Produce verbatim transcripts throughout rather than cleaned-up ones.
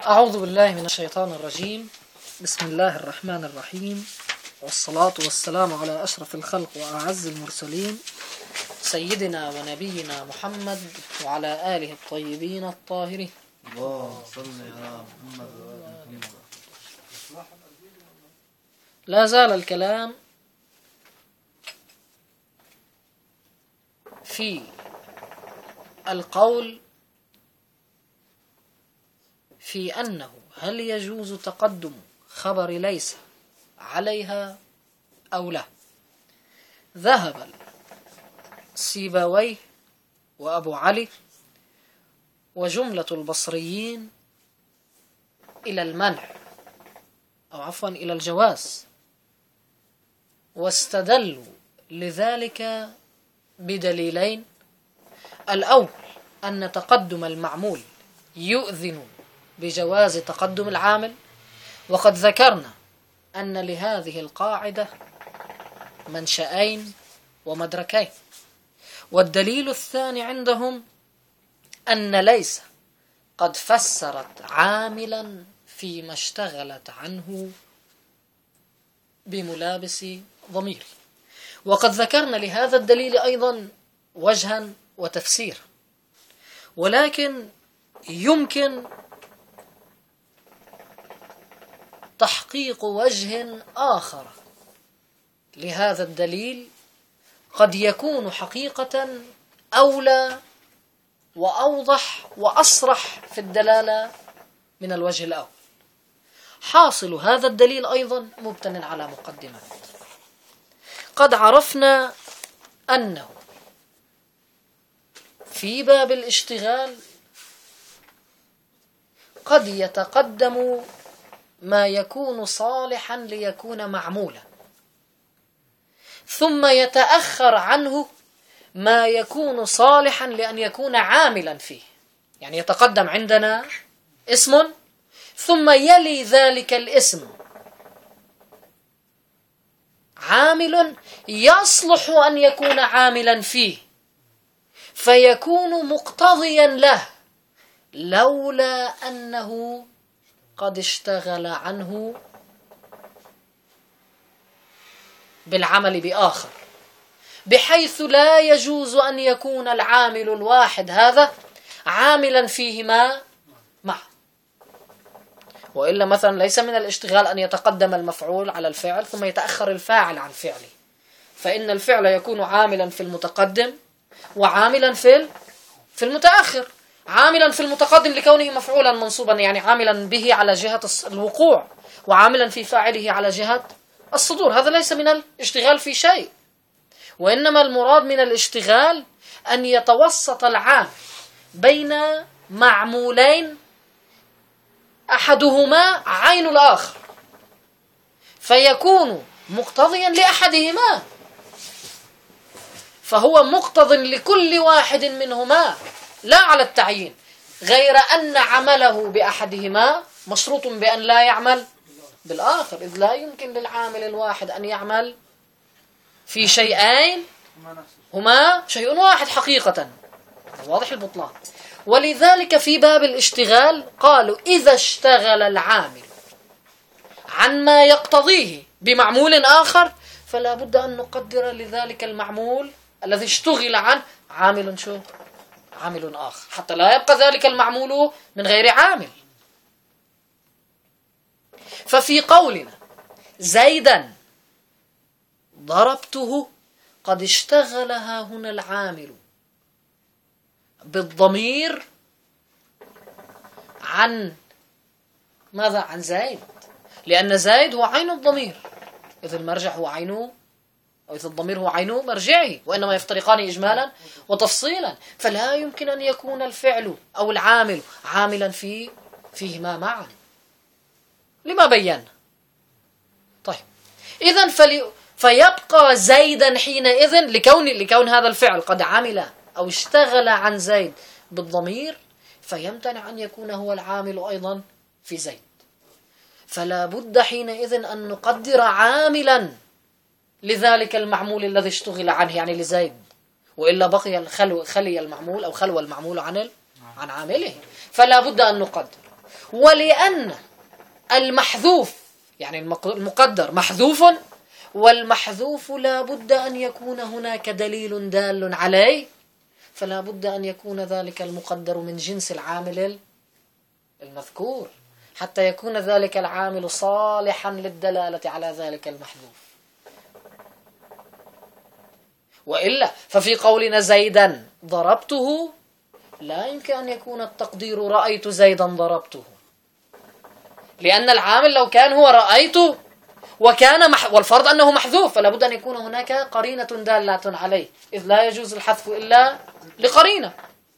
أعوذ بالله من الشيطان الرجيم. بسم الله الرحمن الرحيم، والصلاة والسلام على أشرف الخلق وأعز المرسلين سيدنا ونبينا محمد وعلى آله الطيبين الطاهرين. الله صل على محمد وآله. لا زال الكلام في القول في أنه هل يجوز تقدم خبر ليس عليها أو لا. ذهب السيبويه وأبو علي وجملة البصريين إلى المنع أو عفوا إلى الجواز، واستدلوا لذلك بدليلين. الأول أن تقدم المعمول يؤذن بجواز تقدم العامل، وقد ذكرنا أن لهذه القاعدة منشأين ومدركين. والدليل الثاني عندهم أن ليس قد فسرت عاملا فيما اشتغلت عنه بملابس ضمير، وقد ذكرنا لهذا الدليل أيضا وجها وتفسير، ولكن يمكن تحقيق وجه آخر لهذا الدليل قد يكون حقيقة أولى وأوضح وأصرح في الدلالة من الوجه الأول. حاصل هذا الدليل أيضا مبتن على مقدمات. قد عرفنا أنه في باب الاشتغال قد يتقدم ما يكون صالحا ليكون معمولا، ثم يتأخر عنه ما يكون صالحا لأن يكون عاملا فيه. يعني يتقدم عندنا اسم ثم يلي ذلك الاسم عامل يصلح أن يكون عاملا فيه، فيكون مقتضيا له لولا أنه قد اشتغل عنه بالعمل بآخر، بحيث لا يجوز أن يكون العامل الواحد هذا عاملا فيهما معا. وإلا مثلا ليس من الاشتغال أن يتقدم المفعول على الفعل ثم يتأخر الفاعل عن فعله، فإن الفعل يكون عاملا في المتقدم وعاملا في في المتأخر. عاملا في المتقدم لكونه مفعولا منصوبا، يعني عاملا به على جهة الوقوع، وعاملا في فاعله على جهة الصدور. هذا ليس من الاشتغال في شيء، وإنما المراد من الاشتغال أن يتوسط العامل بين معمولين أحدهما عين الآخر، فيكون مقتضيا لأحدهما، فهو مقتض لكل واحد منهما لا على التعيين، غير أن عمله بأحدهما مشروط بأن لا يعمل بالآخر، إذ لا يمكن للعامل الواحد أن يعمل في شيئين هما شيء واحد حقيقة. واضح البطلان. ولذلك في باب الاشتغال قالوا إذا اشتغل العامل عن ما يقتضيه بمعمول آخر فلا بد أن نقدر لذلك المعمول الذي اشتغل عنه عامل شو؟ عامل آخر، حتى لا يبقى ذلك المعمول من غير عامل. ففي قولنا زيدا ضربته قد اشتغلها هنا العامل بالضمير عن ماذا؟ عن زيد، لأن زيد هو عين الضمير، إذ المرجع هو عينه، أو إذا الضمير هو عينه مرجعه، وإنما يفترقان إجمالا وتفصيلا، فلا يمكن أن يكون الفعل أو العامل عاملا في فيهما معا. لما بينا؟ طيب إذن فلي فيبقى زيدا حينئذ لكون لكون هذا الفعل قد عمل أو اشتغل عن زيد بالضمير، فيمتنع أن يكون هو العامل أيضا في زيد، فلا بد حينئذ أن نقدر عاملا لذلك المعمول الذي اشتغل عنه، يعني لزيد، وإلا بقي الخلو خلي المعمول أو خلو المعمول عن عن عامله، فلا بد أن نقدر. ولأن المحذوف يعني المقدر محذوف، والمحذوف لا بد أن يكون هناك دليل دال عليه، فلا بد أن يكون ذلك المقدر من جنس العامل المذكور حتى يكون ذلك العامل صالحا للدلالة على ذلك المحذوف. وإلا ففي قولنا زيدا ضربته لا يمكن أن يكون التقدير رأيت زيدا ضربته، لأن العامل لو كان هو رأيته وكان مح... والفرض أنه محذوف، فلا بد أن يكون هناك قرينة دالة عليه، إذ لا يجوز الحذف إلا لقرينة.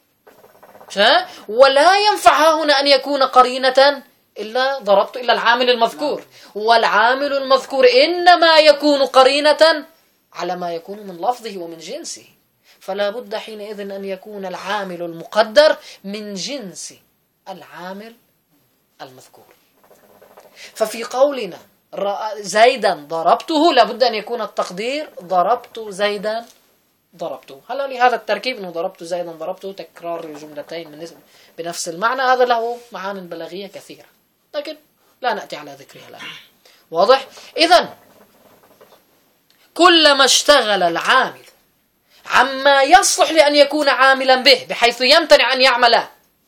ولا ينفع هنا أن يكون قرينة إلا ضربت إلا العامل المذكور، والعامل المذكور إنما يكون قرينة على ما يكون من لفظه ومن جنسه، فلا بد حينئذ أن يكون العامل المقدر من جنس العامل المذكور. ففي قولنا زيدا ضربته لا بد أن يكون التقدير ضربت زيدا ضربته. هلا لهذا التركيب أنه ضربت زيدا ضربته تكرار الجملتين بنفس المعنى، هذا له معاني بلاغية كثيرة لكن لا نأتي على ذكرها الآن. واضح؟ إذن كلما اشتغل العامل عما يصلح لأن يكون عاملا به بحيث يمتنع أن يعمل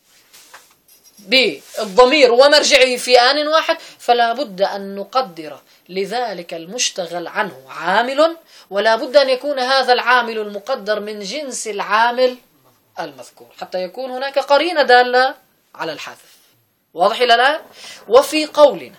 بالضمير ومرجعه في آن واحد، فلا بد أن نقدر لذلك المشتغل عنه عامل، ولا بد أن يكون هذا العامل المقدر من جنس العامل المذكور حتى يكون هناك قرينة دالة على الحذف. واضح إلى الآن؟ وفي قولنا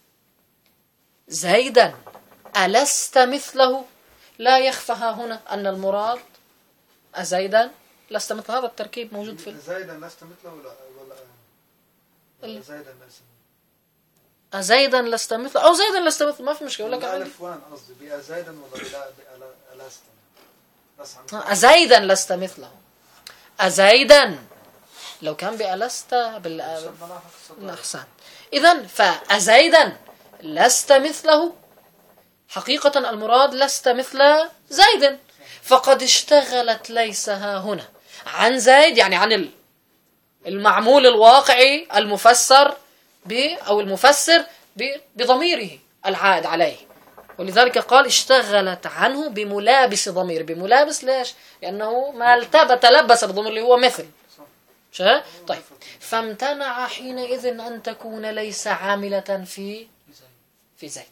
زيدا ألست مثله لا يخفى هنا أن المراد أزيدا لست مثل هذا التركيب موجود في زيدا لست مثله ولا ولا زيدا لست أزيدا لست مثله أو زيدا لست مثله ما في مشكلة. لك عندي ألف وان قصدي بأزيدا ولا بألست أزيدا لست مثله. أزيدا لو كان بألست بالأحسن. إذن فأزيدا لست مثله حقيقة المراد لست مثل زيد، فقد اشتغلت ليس ها هنا عن زيد يعني عن المعمول الواقعي المفسر ب أو المفسر بضميره العائد عليه، ولذلك قال اشتغلت عنه بملابس ضمير. بملابس ليش؟ لأنه ما التبس تلبس بضمير اللي هو مثل. طيب فامتنع حينئذ أن تكون ليس عاملة في في زيد،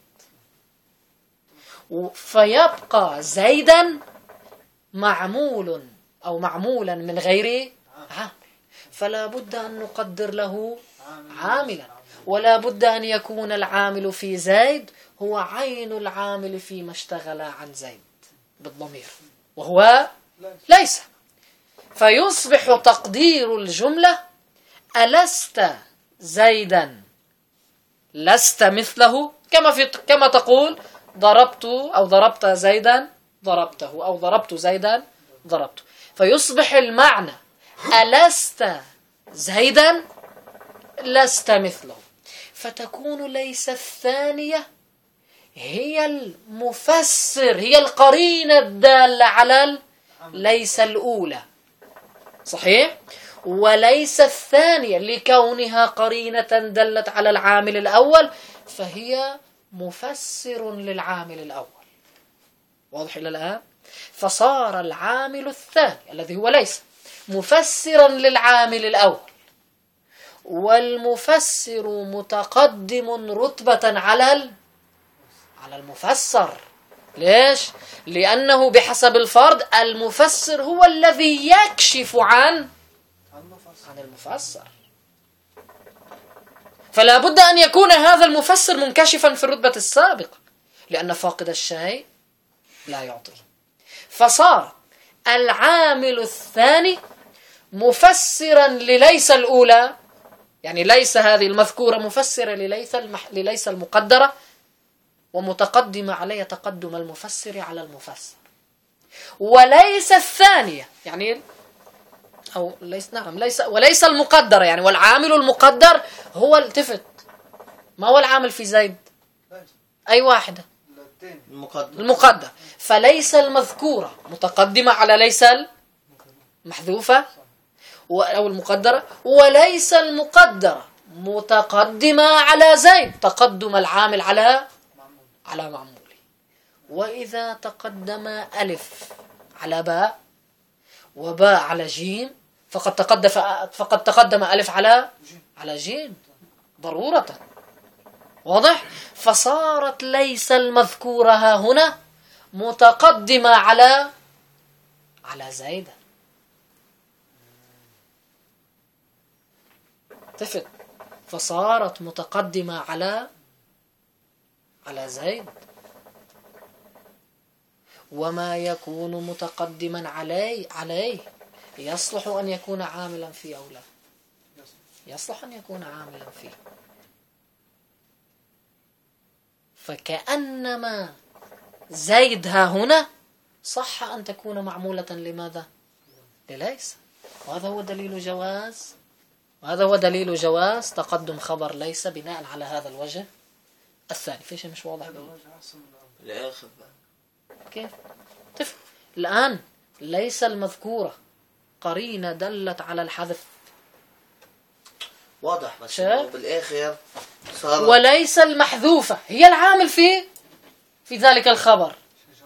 فيبقى زيدا معمول أو معمولا من غير عامل، فلا بد أن نقدر له عاملا، ولا بد أن يكون العامل في زيد هو عين العامل فيما اشتغل عن زيد بالضمير وهو ليس، فيصبح تقدير الجملة ألست زيدا لست مثله، كما في كما تقول ضربت أو ضربت زيدا ضربته أو ضربت زيدا ضربته، فيصبح المعنى ألست زيدا لست مثله، فتكون ليس الثانية هي المفسر هي القرينة الدالة على ليس الأولى. صحيح؟ وليس الثانية لكونها قرينة دلت على العامل الأول فهي مفسر للعامل الأول. واضح إلى الآن؟ فصار العامل الثاني الذي هو ليس مفسرا للعامل الأول، والمفسر متقدم رتبة على على المفسر. ليش؟ لأنه بحسب الفرض المفسر هو الذي يكشف عن عن المفسر، فلا بد أن يكون هذا المفسر منكشفا في الرتبة السابقة، لأن فاقد الشيء لا يعطي. فصار العامل الثاني مفسرا لليس الأولى، يعني ليس هذه المذكورة مفسرة لليس المح... لليس المقدرة، ومتقدم عليه تقدم المفسر على المفسر. وليس الثانية يعني أو ليس نعم ليس وليس المقدرة يعني، والعامل المقدر هو التفت ما هو العامل في زيد؟ أي واحدة؟ المقدر. المقدر. فليس المذكورة متقدمة على ليس المحذوفة أو المقدرة، وليس المقدرة متقدمة على زيد، تقدم العامل على على معموله. وإذا تقدم ألف على باء وباء على جيم فقد تقدم فقد تقدم ألف على على جيم ضرورة. واضح؟ فصارت ليس المذكورة ها هنا متقدمة على على زيد. تفت فصارت متقدمة على على زيد. وما يكون متقدما عليه عليه يصلح أن يكون عاملا فيه أو لا؟ يصلح أن يكون عاملا فيه. فكأنما زيد ها هنا صح أن تكون معمولة لماذا؟ لليس. وهذا هو دليل جواز وهذا هو دليل جواز تقدم خبر ليس بناء على هذا الوجه الثاني. في شيء مش واضح الآخر كيف؟ تفهم الآن ليس المذكورة قرينة دلت على الحذف واضح، بس شايف؟ بالآخر صار وليس المحذوفة هي العامل في في ذلك الخبر.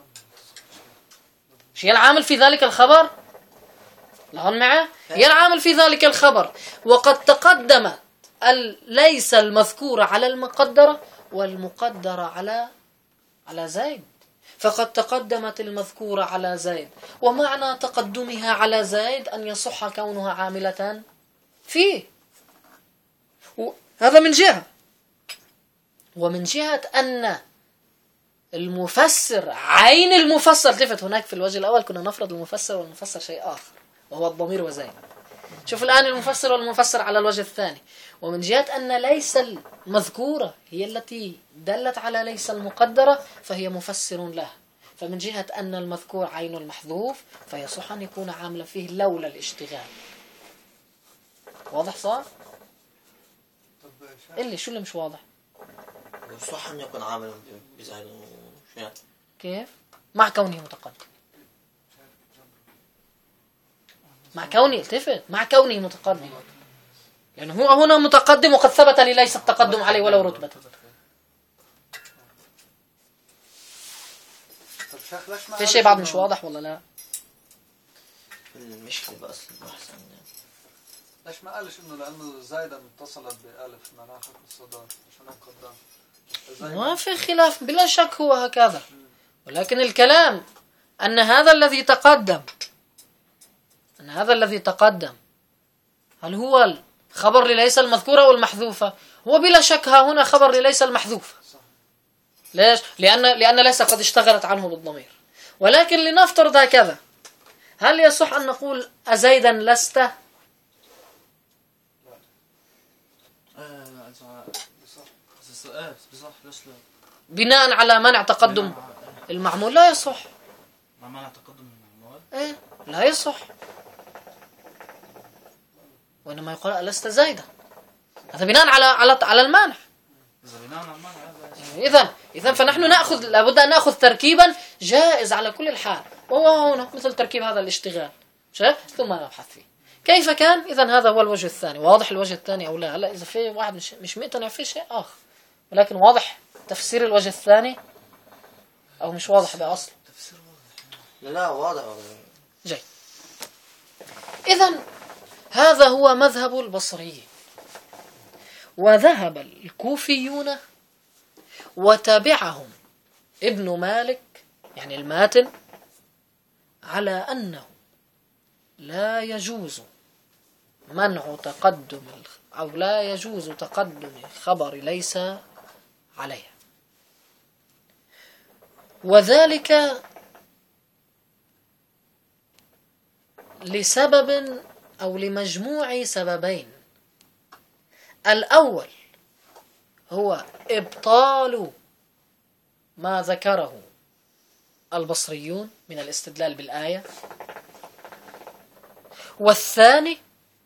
مش هي العامل في ذلك الخبر؟ لهون معه؟ هي العامل في ذلك الخبر. وقد تقدمت ليس المذكورة على المقدرة والمقدرة على على زيد. فقد تقدمت المذكورة على زيد، ومعنى تقدمها على زيد أن يصح كونها عاملة فيه. هذا من جهة. ومن جهة أن المفسر عين المفسر، التفت هناك في الوجه الأول كنا نفرض المفسر والمفسر شيء آخر وهو الضمير وزيد. شوف الآن المفسر والمفسر على الوجه الثاني. ومن جهة أن ليس المذكورة هي التي دلت على ليس المقدرة فهي مفسر لها. فمن جهة أن المذكور عين المحذوف فيصح أن يكون عاملا فيه لولا الاشتغال. واضح صار؟ اللي شو اللي مش واضح؟ صح أن يكون عاملا بزيد. كيف؟ مع كونه متقدم، مع كونه التفت مع كونه متقدم، لأنه هو هنا متقدم وقد ثبت لي ليس التقدم عليه ولو رتبة. في شيء بعد مش واضح ولا لا؟ المشكلة بس البحث عن ليش ما قالش انه لانه زايدة متصلت بألف معناها حكم الصدار عشان قدام؟ ما في خلاف بلا شك هو هكذا، ولكن الكلام أن هذا الذي تقدم أن هذا الذي تقدم هل هو الخبر لليس المذكورة أو المحذوفة؟ هو بلا شك ها هنا خبر لليس المحذوفة. ليش؟ لأن لأن ليس قد اشتغلت عنه بالضمير. ولكن لنفترض هكذا، هل يصح أن نقول أزيدا لست؟ بناء على منع تقدم المعمول لا يصح. ما منع تقدم المعمول؟ إيه لا يصح. وإنما يقول لست زيدا، هذا بناء على على على المانع. إذا بناء على المانع إذا إذا فنحن نأخذ لابد أن نأخذ تركيبا جائز على كل الحال، وهو هنا مثل تركيب هذا الاشتغال ثم نبحث فيه كيف كان. إذا هذا هو الوجه الثاني. واضح الوجه الثاني أو لا؟ هلا إذا في واحد مش مش مقتنع في شيء آخر، ولكن واضح تفسير الوجه الثاني أو مش واضح بأصل؟ تفسير واضح. لا واضح. جيد. إذا هذا هو مذهب البصريين. وذهب الكوفيون وتابعهم ابن مالك يعني الماتن على أنه لا يجوز منع تقدم أو لا يجوز تقدم خبر ليس عليها، وذلك لسبب أو لمجموع سببين. الأول هو إبطال ما ذكره البصريون من الاستدلال بالآية، والثاني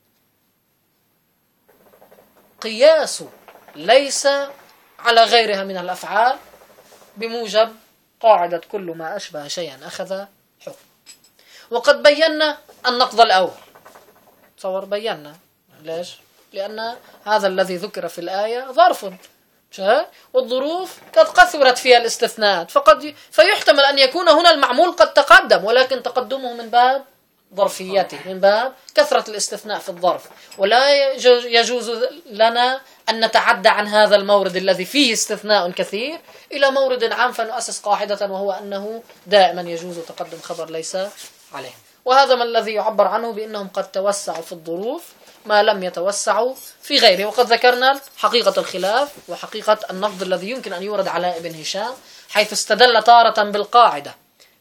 قياس ليس على غيرها من الأفعال بموجب قاعدة كل ما أشبه شيئا أخذ حكم. وقد بينا النقض الأول، تصور بينا ليش لأن هذا الذي ذكر في الآية ظرف، والظروف قد كثرت فيها الاستثناءات، فقد فيحتمل أن يكون هنا المعمول قد تقدم، ولكن تقدمه من باب ظرفيته، من باب كثرة الاستثناء في الظرف. ولا يجوز لنا أن نتعدى عن هذا المورد الذي فيه استثناء كثير إلى مورد عام فنؤسس قاعدة، وهو أنه دائما يجوز تقدم خبر ليس عليه. وهذا ما الذي يعبر عنه بأنهم قد توسعوا في الظروف ما لم يتوسعوا في غيره. وقد ذكرنا حقيقة الخلاف وحقيقة النقد الذي يمكن أن يورد على ابن هشام، حيث استدل تارة بالقاعدة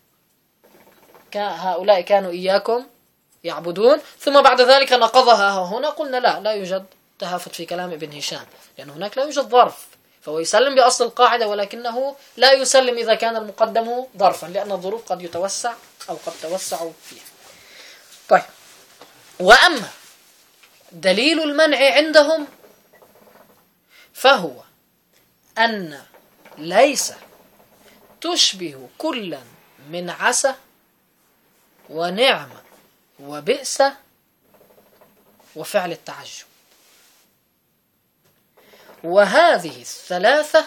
هؤلاء كانوا إياكم يعبدون، ثم بعد ذلك نقضها هنا. قلنا لا لا يوجد تهافت في كلام ابن هشام، لأن هناك لا يوجد ظرف، فهو يسلم بأصل القاعدة، ولكنه لا يسلم إذا كان المقدم ظرفا، لأن الظروف قد يتوسع أو قد توسعوا فيها. طيب، وأما دليل المنع عندهم فهو أن ليس تشبه كلا من عسى ونعمة وبئس وفعل التعجب، وهذه الثلاثة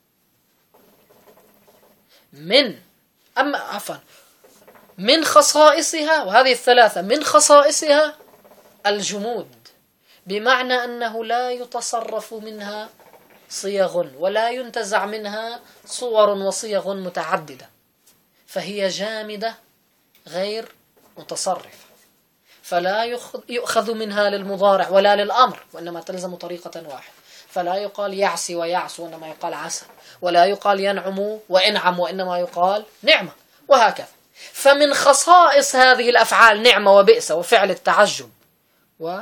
من أما عفوا من خصائصها، وهذه الثلاثة من خصائصها الجمود، بمعنى أنه لا يتصرف منها صيغ ولا ينتزع منها صور وصيغ متعددة، فهي جامدة غير متصرفة، فلا يؤخذ منها للمضارع ولا للأمر، وإنما تلزم طريقة واحدة. فلا يقال يعسي ويعس وإنما يقال عسى، ولا يقال ينعم وإنعم وإنما يقال نعمة، وهكذا. فمن خصائص هذه الأفعال نعمة وبئس وفعل التعجب و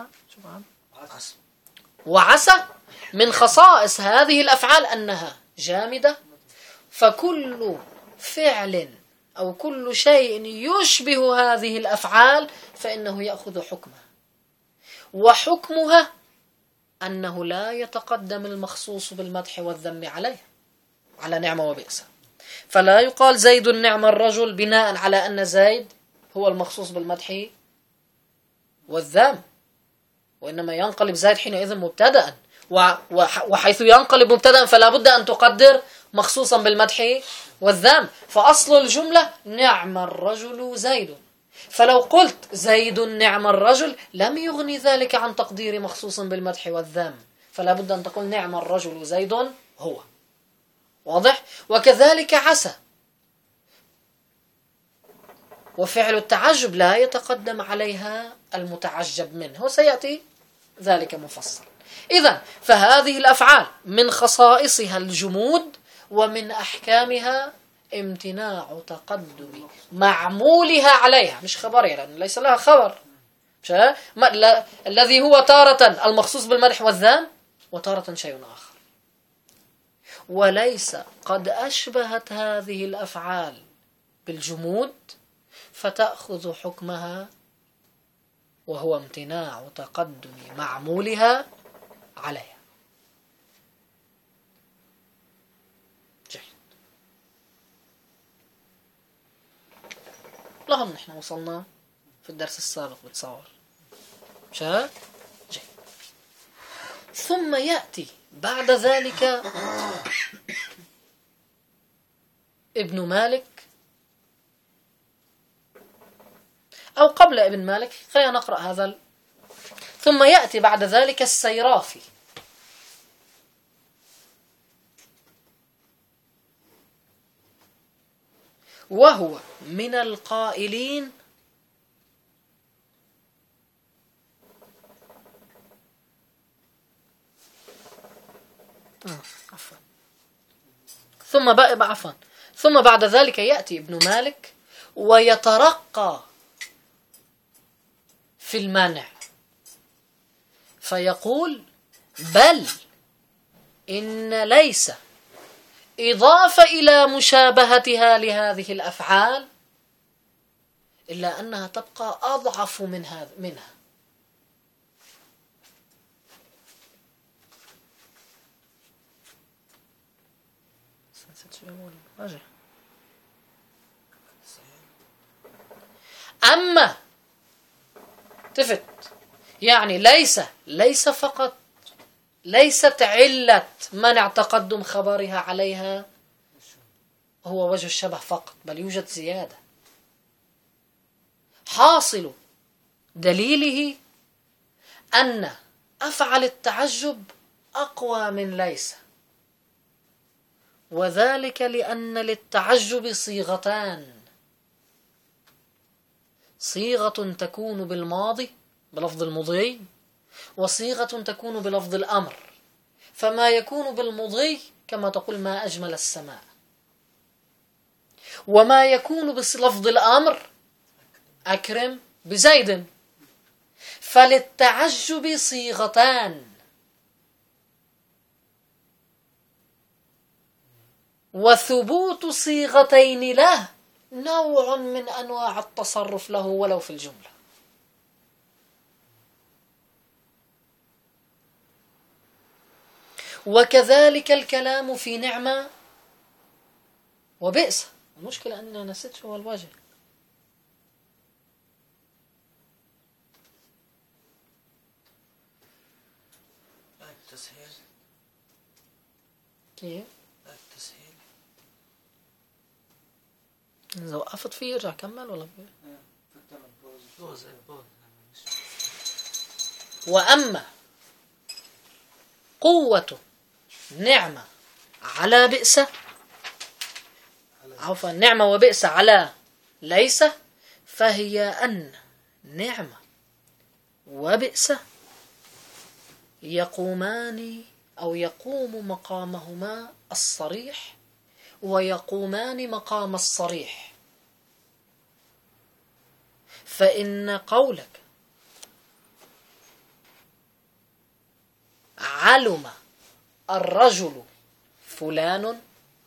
وعسى، من خصائص هذه الأفعال أنها جامدة، فكل فعل أو كل شيء يشبه هذه الأفعال فإنه يأخذ حكمها، وحكمها أنه لا يتقدم المخصوص بالمدح والذم عليه على نعمة وبئس. فلا يقال زيد نعم الرجل بناء على أن زيد هو المخصوص بالمدح والذم، وإنما ينقلب زيد حينئذ مبتدأ، وحيث ينقلب مبتدأ فلا بد أن تقدر مخصوصا بالمدح والذم. فأصل الجملة نعم الرجل زيد، فلو قلت زيد نعم الرجل لم يغني ذلك عن تقدير مخصوص بالمدح والذم، فلا بد أن تقول نعم الرجل زيد هو. واضح؟ وكذلك عسى، وفعل التعجب لا يتقدم عليها المتعجب منه، وسيأتي ذلك مفصل. إذن فهذه الأفعال من خصائصها الجمود، ومن أحكامها امتناع تقدم معمولها عليها، مش خبرها لأن ليس لها خبر، مش لا... الذي هو تارة المخصوص بالمدح والذم وتارة شيء آخر. وليس قد أشبهت هذه الأفعال بالجمود فتأخذ حكمها، وهو امتناع تقدم معمولها عليها. جيد. لهم نحن وصلنا في الدرس السابق بتصور شاء جيد. ثم يأتي بعد ذلك ابن مالك، أو قبل ابن مالك خلينا نقرأ هذا ال... ثم يأتي بعد ذلك السيرافي، وهو من القائلين عفوا ثم بقى عفوا ثم بعد ذلك يأتي ابن مالك ويترقى في المنع فيقول بل إن ليس إضافة إلى مشابهتها لهذه الأفعال إلا أنها تبقى أضعف من هذا منها. أما تفت يعني ليس ليس فقط ليست علة منع تقدم خبرها عليها هو وجه الشبه فقط، بل يوجد زيادة. حاصل دليله أن أفعل التعجب أقوى من ليس، وذلك لأن للتعجب صيغتان: صيغة تكون بالماضي بلفظ المضي، وصيغة تكون بلفظ الأمر. فما يكون بالمضي كما تقول ما أجمل السماء، وما يكون بلفظ الأمر أكرم بزيد. فللتعجب صيغتان، وثبوت صيغتين له نوع من أنواع التصرف له ولو في الجملة. وكذلك الكلام في نعمة وبئس. المشكلة أننا نسيت شو هو الوجه. التسهيل كيف؟ التسهيل إذا وقفت فيه ارجع كمل ولا بيه؟ بوز بوز. وأما قوة نعمة على بئس، عفوا نعمة وبئس على ليس، فهي أن نعمة وبئس يقومان أو يقوم مقامهما الصريح، ويقومان مقام الصريح. فإن قولك علم الرجل فلان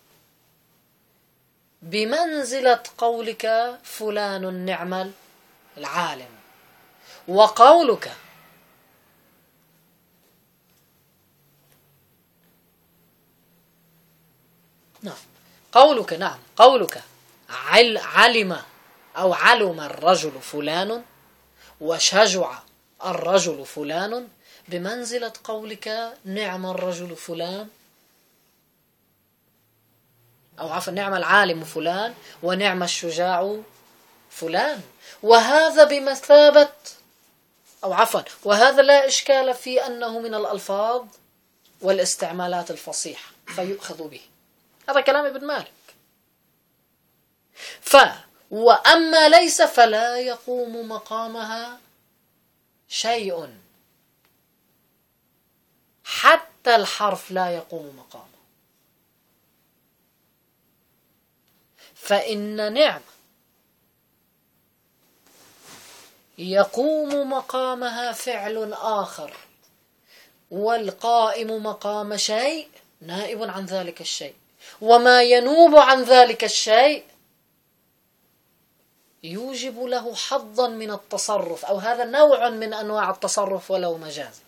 بمنزلة قولك فلان نعم العالم، وقولك نعم قولك نعم قولك عل علم أو علم الرجل فلان وشجع الرجل فلان بمنزلة قولك نعم الرجل فلان، أو عفوا نعم العالم فلان ونعم الشجاع فلان. وهذا بمثابة أو عفوا وهذا لا إشكال في أنه من الألفاظ والاستعمالات الفصيحة فيؤخذ به. هذا كلام ابن مالك. ف وأما ليس فلا يقوم مقامها شيء، حتى الحرف لا يقوم مقامه. فإن نعم يقوم مقامها فعل آخر، والقائم مقام شيء نائب عن ذلك الشيء، وما ينوب عن ذلك الشيء يوجب له حظا من التصرف، أو هذا نوع من أنواع التصرف ولو مجازي.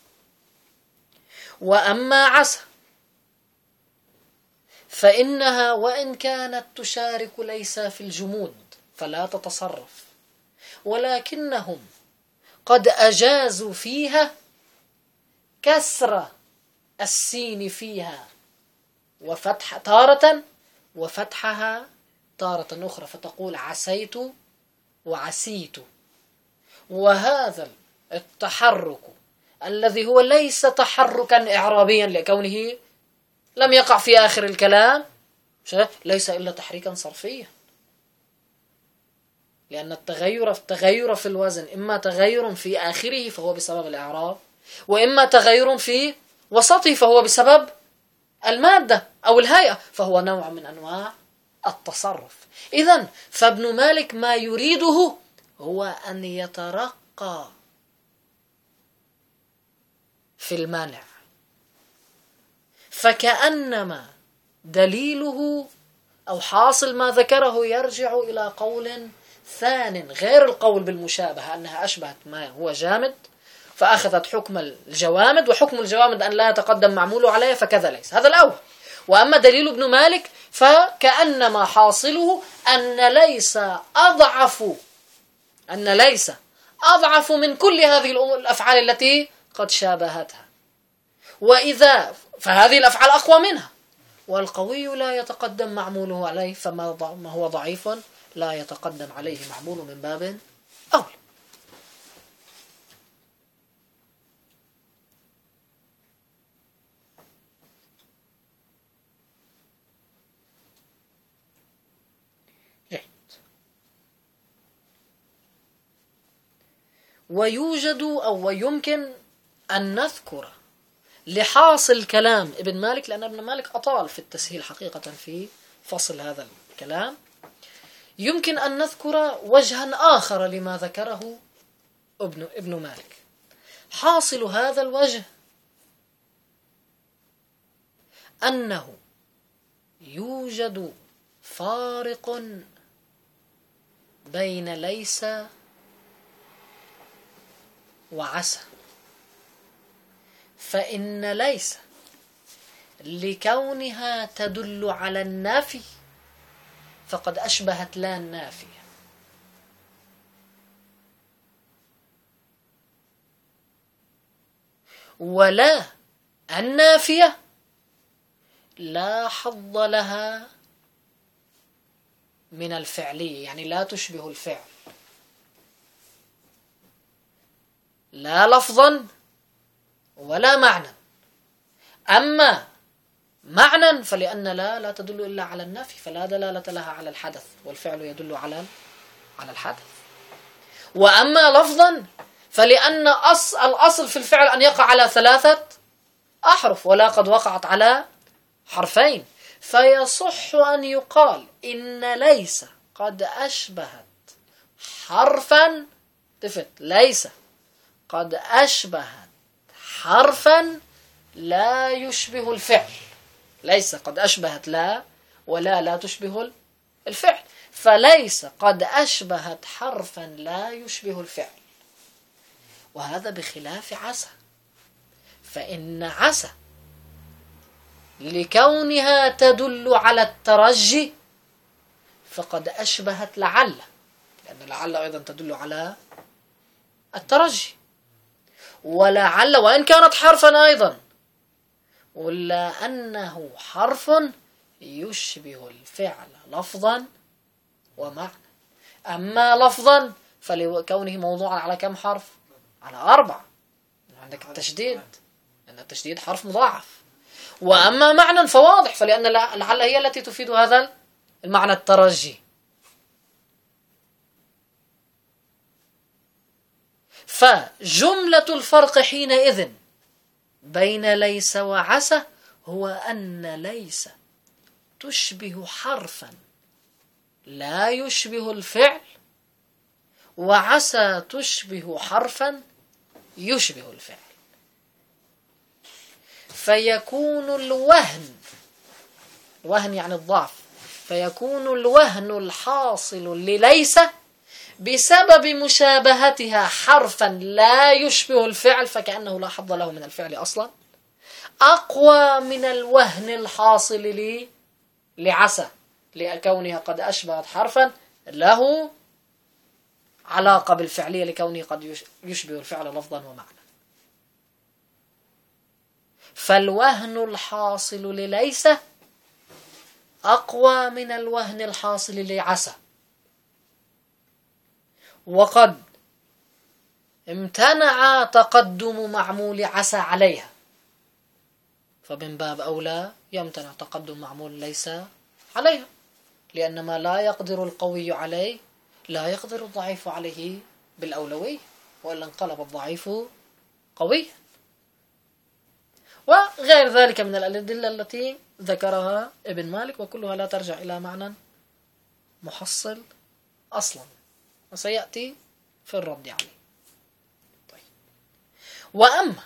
وأما عسى فإنها وإن كانت تشارك ليس في الجمود فلا تتصرف، ولكنهم قد أجازوا فيها كسر السين فيها وفتح تارة وفتحها تارة أخرى، فتقول عسيت وعسيت. وهذا التحرك الذي هو ليس تحركا إعرابيا لكونه لم يقع في آخر الكلام، ليس إلا تحريكا صرفيا، لأن التغير في التغير في الوزن إما تغير في آخره فهو بسبب الإعراب، وإما تغير في وسطه فهو بسبب المادة أو الهيئة، فهو نوع من أنواع التصرف. إذن فابن مالك ما يريده هو أن يترقى في المانع، فكأنما دليله أو حاصل ما ذكره يرجع إلى قول ثان غير القول بالمشابهة، أنها أشبهت ما هو جامد فأخذت حكم الجوامد، وحكم الجوامد أن لا يتقدم معموله عليه، فكذا ليس. هذا الأول. وأما دليل ابن مالك فكأنما حاصله أن ليس أضعف أن ليس أضعف من كل هذه الأفعال التي قد شابهتها، وإذا فهذه الأفعال أقوى منها، والقوي لا يتقدم معموله عليه، فما هو ضعيف لا يتقدم عليه معموله من باب أولى. ويوجد أو ويمكن أن نذكر لحاصل كلام ابن مالك، لأن ابن مالك أطال في التسهيل حقيقة في فصل هذا الكلام، يمكن أن نذكر وجها آخر لما ذكره ابن, ابن مالك. حاصل هذا الوجه أنه يوجد فارق بين ليس وعسى، فإن ليس لكونها تدل على النافي فقد أشبهت لا النافية، ولا النافية لا حظ لها من الفعلية، يعني لا تشبه الفعل لا لفظا ولا معنى. أما معنى فلأن لا لا تدل إلا على النفي، فلا دلالة لها على الحدث، والفعل يدل على على الحدث. وأما لفظا فلأن أصل الأصل في الفعل أن يقع على ثلاثة أحرف، ولا قد وقعت على حرفين، فيصح أن يقال إن ليس قد أشبهت حرفا تفت ليس قد أشبهت حرفا لا يشبه الفعل. ليس قد أشبهت لا، ولا لا تشبه الفعل، فليس قد أشبهت حرفا لا يشبه الفعل. وهذا بخلاف عسى، فإن عسى لكونها تدل على الترجي فقد أشبهت لعل، لأن لعل أيضا تدل على الترجي، ولعل وإن كانت حرفا أيضا، ولا أنه حرف يشبه الفعل لفظا ومعنى. أما لفظا فلكونه موضوعا على كم حرف؟ على أربع. عندك التشديد، لأن التشديد حرف مضاعف. وأما معنى فواضح، فلأن لعل هي التي تفيد هذا المعنى الترجي. فجملة الفرق حينئذ بين ليس وعسى هو أن ليس تشبه حرفا لا يشبه الفعل، وعسى تشبه حرفا يشبه الفعل. فيكون الوهن، الوهن يعني الضعف، فيكون الوهن الحاصل لليس بسبب مشابهتها حرفا لا يشبه الفعل، فكأنه لا حظ له من الفعل أصلا، أقوى من الوهن الحاصل لي لعسى، لكونها قد أشبهت حرفا له علاقة بالفعلية، لكونه قد يشبه الفعل لفظا ومعنى. فالوهن الحاصل لليس أقوى من الوهن الحاصل لعسى، وقد امتنع تقدم معمول عسى عليها، فمن باب أولى يمتنع تقدم معمول ليس عليها، لأن ما لا يقدر القوي عليه لا يقدر الضعيف عليه بالأولوية، وإلا انقلب الضعيف قويا. وغير ذلك من الأدلة التي ذكرها ابن مالك، وكلها لا ترجع إلى معنى محصل أصلا، وسيأتي في الرد عليه. طيب. وأما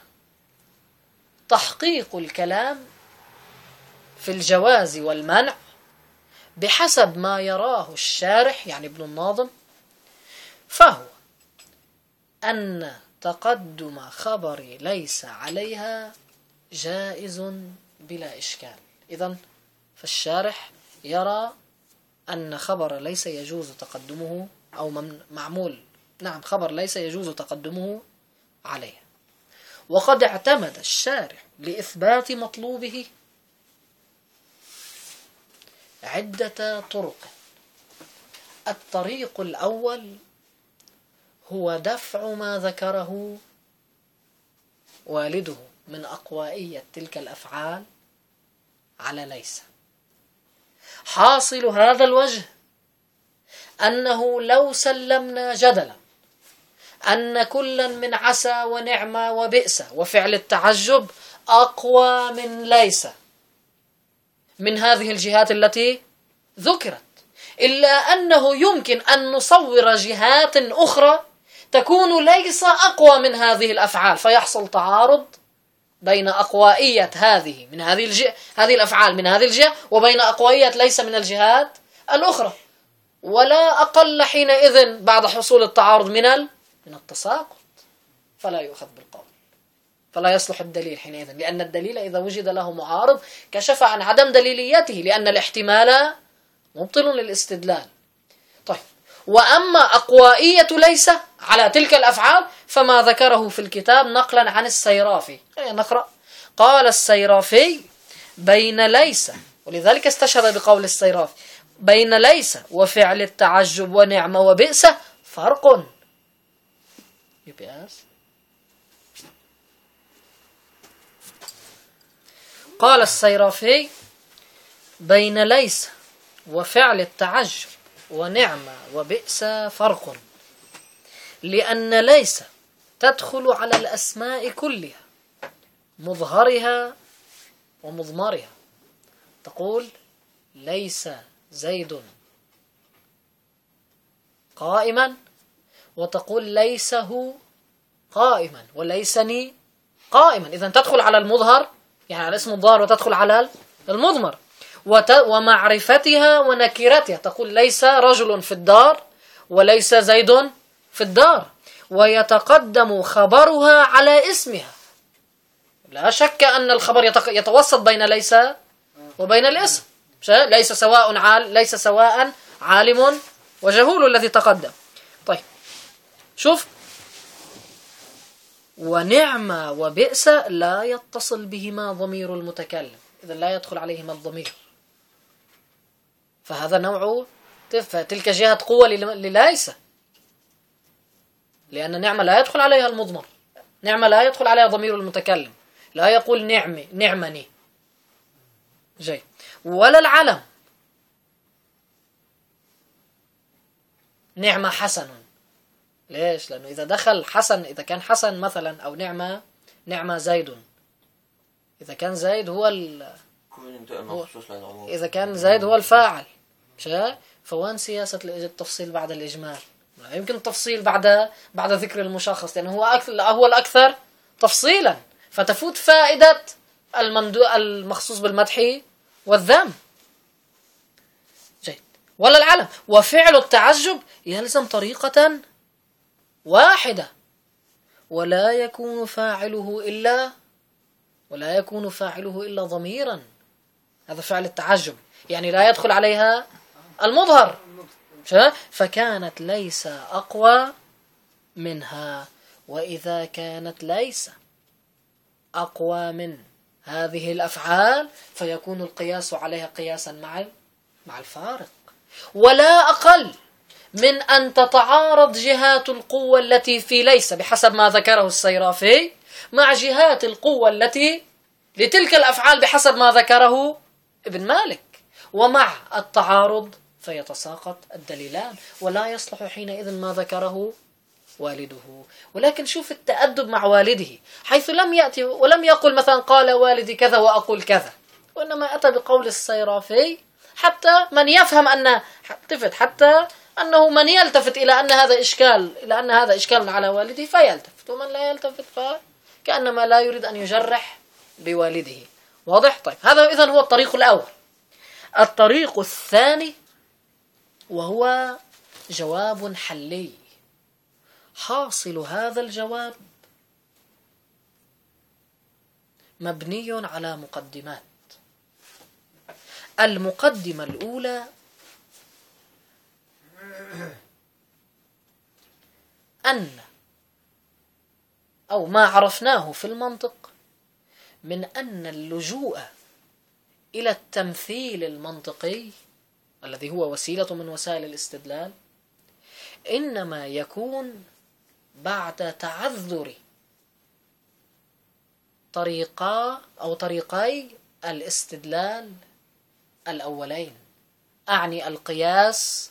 تحقيق الكلام في الجواز والمنع بحسب ما يراه الشارح يعني ابن الناظم، فهو أن تقدم خبر ليس عليها جائز بلا إشكال. إذن فالشارح يرى أن خبر ليس يجوز تقدمه أو معمول نعم خبر ليس يجوز تقدمه عليه. وقد اعتمد الشارع لإثبات مطلوبه عدة طرق. الطريق الأول هو دفع ما ذكره والده من أقوائية تلك الأفعال على ليس. حاصل هذا الوجه أنه لو سلمنا جدلا أن كلا من عسى ونعمة وبئس وفعل التعجب أقوى من ليس من هذه الجهات التي ذكرت، إلا أنه يمكن أن نصور جهات أخرى تكون ليس أقوى من هذه الأفعال، فيحصل تعارض بين أقوائية هذه من هذه الجهة هذه الأفعال من هذه الجهة وبين أقوائية ليس من الجهات الأخرى، ولا أقل حينئذ بعد حصول التعارض من ال... من التساقط، فلا يؤخذ بالقول، فلا يصلح الدليل حينئذ، لأن الدليل إذا وجد له معارض كشف عن عدم دليليته، لأن الاحتمال مبطل للاستدلال. طيب، وأما أقوائية ليس على تلك الأفعال فما ذكره في الكتاب نقلا عن السيرافي. نقرأ. قال السيرافي: بين ليس، ولذلك استشهد بقول السيرافي: بين ليس وفعل التعجب ونعمة وبئس فرق. قال السيرافي: بين ليس وفعل التعجب ونعمة وبئس فرق، لأن ليس تدخل على الأسماء كلها مظهرها ومضمرها. تقول: ليس زيد قائما، وتقول: ليس هو قائما، وليسني قائما. إذن تدخل على المظهر، يعني على اسم الظاهر، وتدخل على المضمر. ومعرفتها ونكرتها، تقول: ليس رجل في الدار، وليس زيد في الدار، ويتقدم خبرها على اسمها. لا شك أن الخبر يتوسط بين ليس وبين الاسم. ليس سواء عال ليس سواء عالم وجهول الذي تقدم. طيب، شوف: ونعمة وبئس لا يتصل بهما ضمير المتكلم، إذن لا يدخل عليهما الضمير، فهذا نوع تلك جهة قوة لليس، لأن نعمة لا يدخل عليها المضمر، نعمة لا يدخل عليها ضمير المتكلم، لا يقول نعمي نعمني جاي. ولا العلم نعمة حسن. ليش؟ لأنه إذا دخل حسن، إذا كان حسن مثلا، أو نعمة نعمة زيد، إذا كان زيد هو ال هو إذا كان زيد هو الفاعل، فوين سياسة التفصيل بعد الإجمال؟ لا يمكن التفصيل بعد بعد ذكر المشخص، لأنه هو أكثر هو الأكثر تفصيلا، فتفوت فائدة الممدوح المخصوص بالمدح والذم. جيد. ولا العلم. وفعل التعجب يلزم طريقة واحدة، ولا يكون فاعله إلا ولا يكون فاعله إلا ضميرا. هذا فعل التعجب، يعني لا يدخل عليها المظهر، فكانت ليس أقوى منها. وإذا كانت ليس أقوى من هذه الأفعال فيكون القياس عليها قياسا مع مع الفارق، ولا أقل من أن تتعارض جهات القوة التي في ليس بحسب ما ذكره السيرافي مع جهات القوة التي لتلك الأفعال بحسب ما ذكره ابن مالك، ومع التعارض فيتساقط الدليلان، ولا يصلح حينئذ ما ذكره والده. ولكن شوف التأدب مع والده، حيث لم يأتي ولم يقل مثلا قال والدي كذا وأقول كذا، وإنما أتى بقول السيرافي حتى من يفهم أن تفت حتى أنه من يلتفت إلى أن هذا إشكال إلى أن هذا إشكال على والده فيلتفت، ومن لا يلتفت فكأنما لا يريد أن يجرح بوالده. واضح؟ طيب، هذا إذن هو الطريق الأول. الطريق الثاني وهو جواب حلي. حاصل هذا الجواب مبني على مقدمات. المقدمة الأولى أن أو ما عرفناه في المنطق من أن اللجوء إلى التمثيل المنطقي الذي هو وسيلة من وسائل الاستدلال إنما يكون بعد تعذر طريقا أو طريقي الاستدلال الأولين، أعني القياس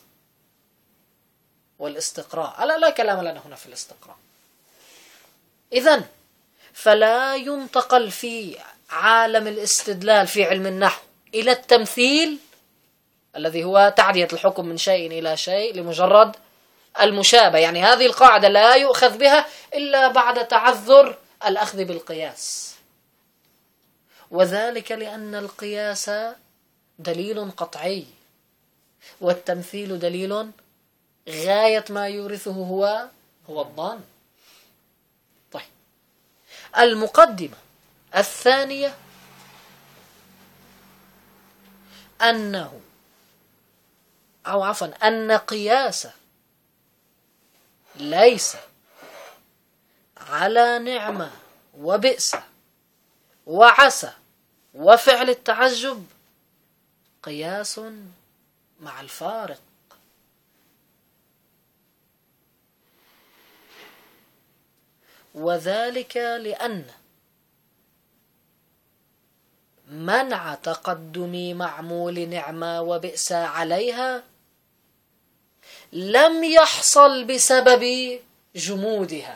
والاستقراء. لا, لا كلام لنا هنا في الاستقراء. إذن فلا ينتقل في عالم الاستدلال في علم النحو إلى التمثيل الذي هو تعدية الحكم من شيء إلى شيء لمجرد المشابه، يعني هذه القاعدة لا يؤخذ بها إلا بعد تعذر الأخذ بالقياس، وذلك لأن القياس دليل قطعي والتمثيل دليل غاية ما يورثه هو هو الظن. طيب، المقدمة الثانية أنه أو عفوا أن قياس ليس على نعمة وبئس وعسى وفعل التعجب قياس مع الفارق، وذلك لأن منع تقدم معمول نعمة وبئس عليها لم يحصل بسبب جمودها،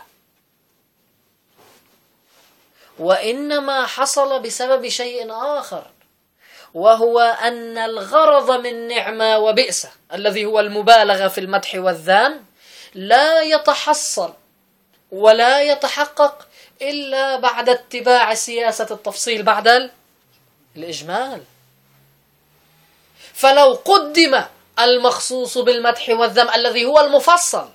وإنما حصل بسبب شيء آخر، وهو أن الغرض من نعمة وبئس الذي هو المبالغة في المدح والذم لا يتحصل ولا يتحقق إلا بعد اتباع سياسة التفصيل بعد الإجمال. فلو قدم المخصوص بالمدح والذم الذي هو المفصل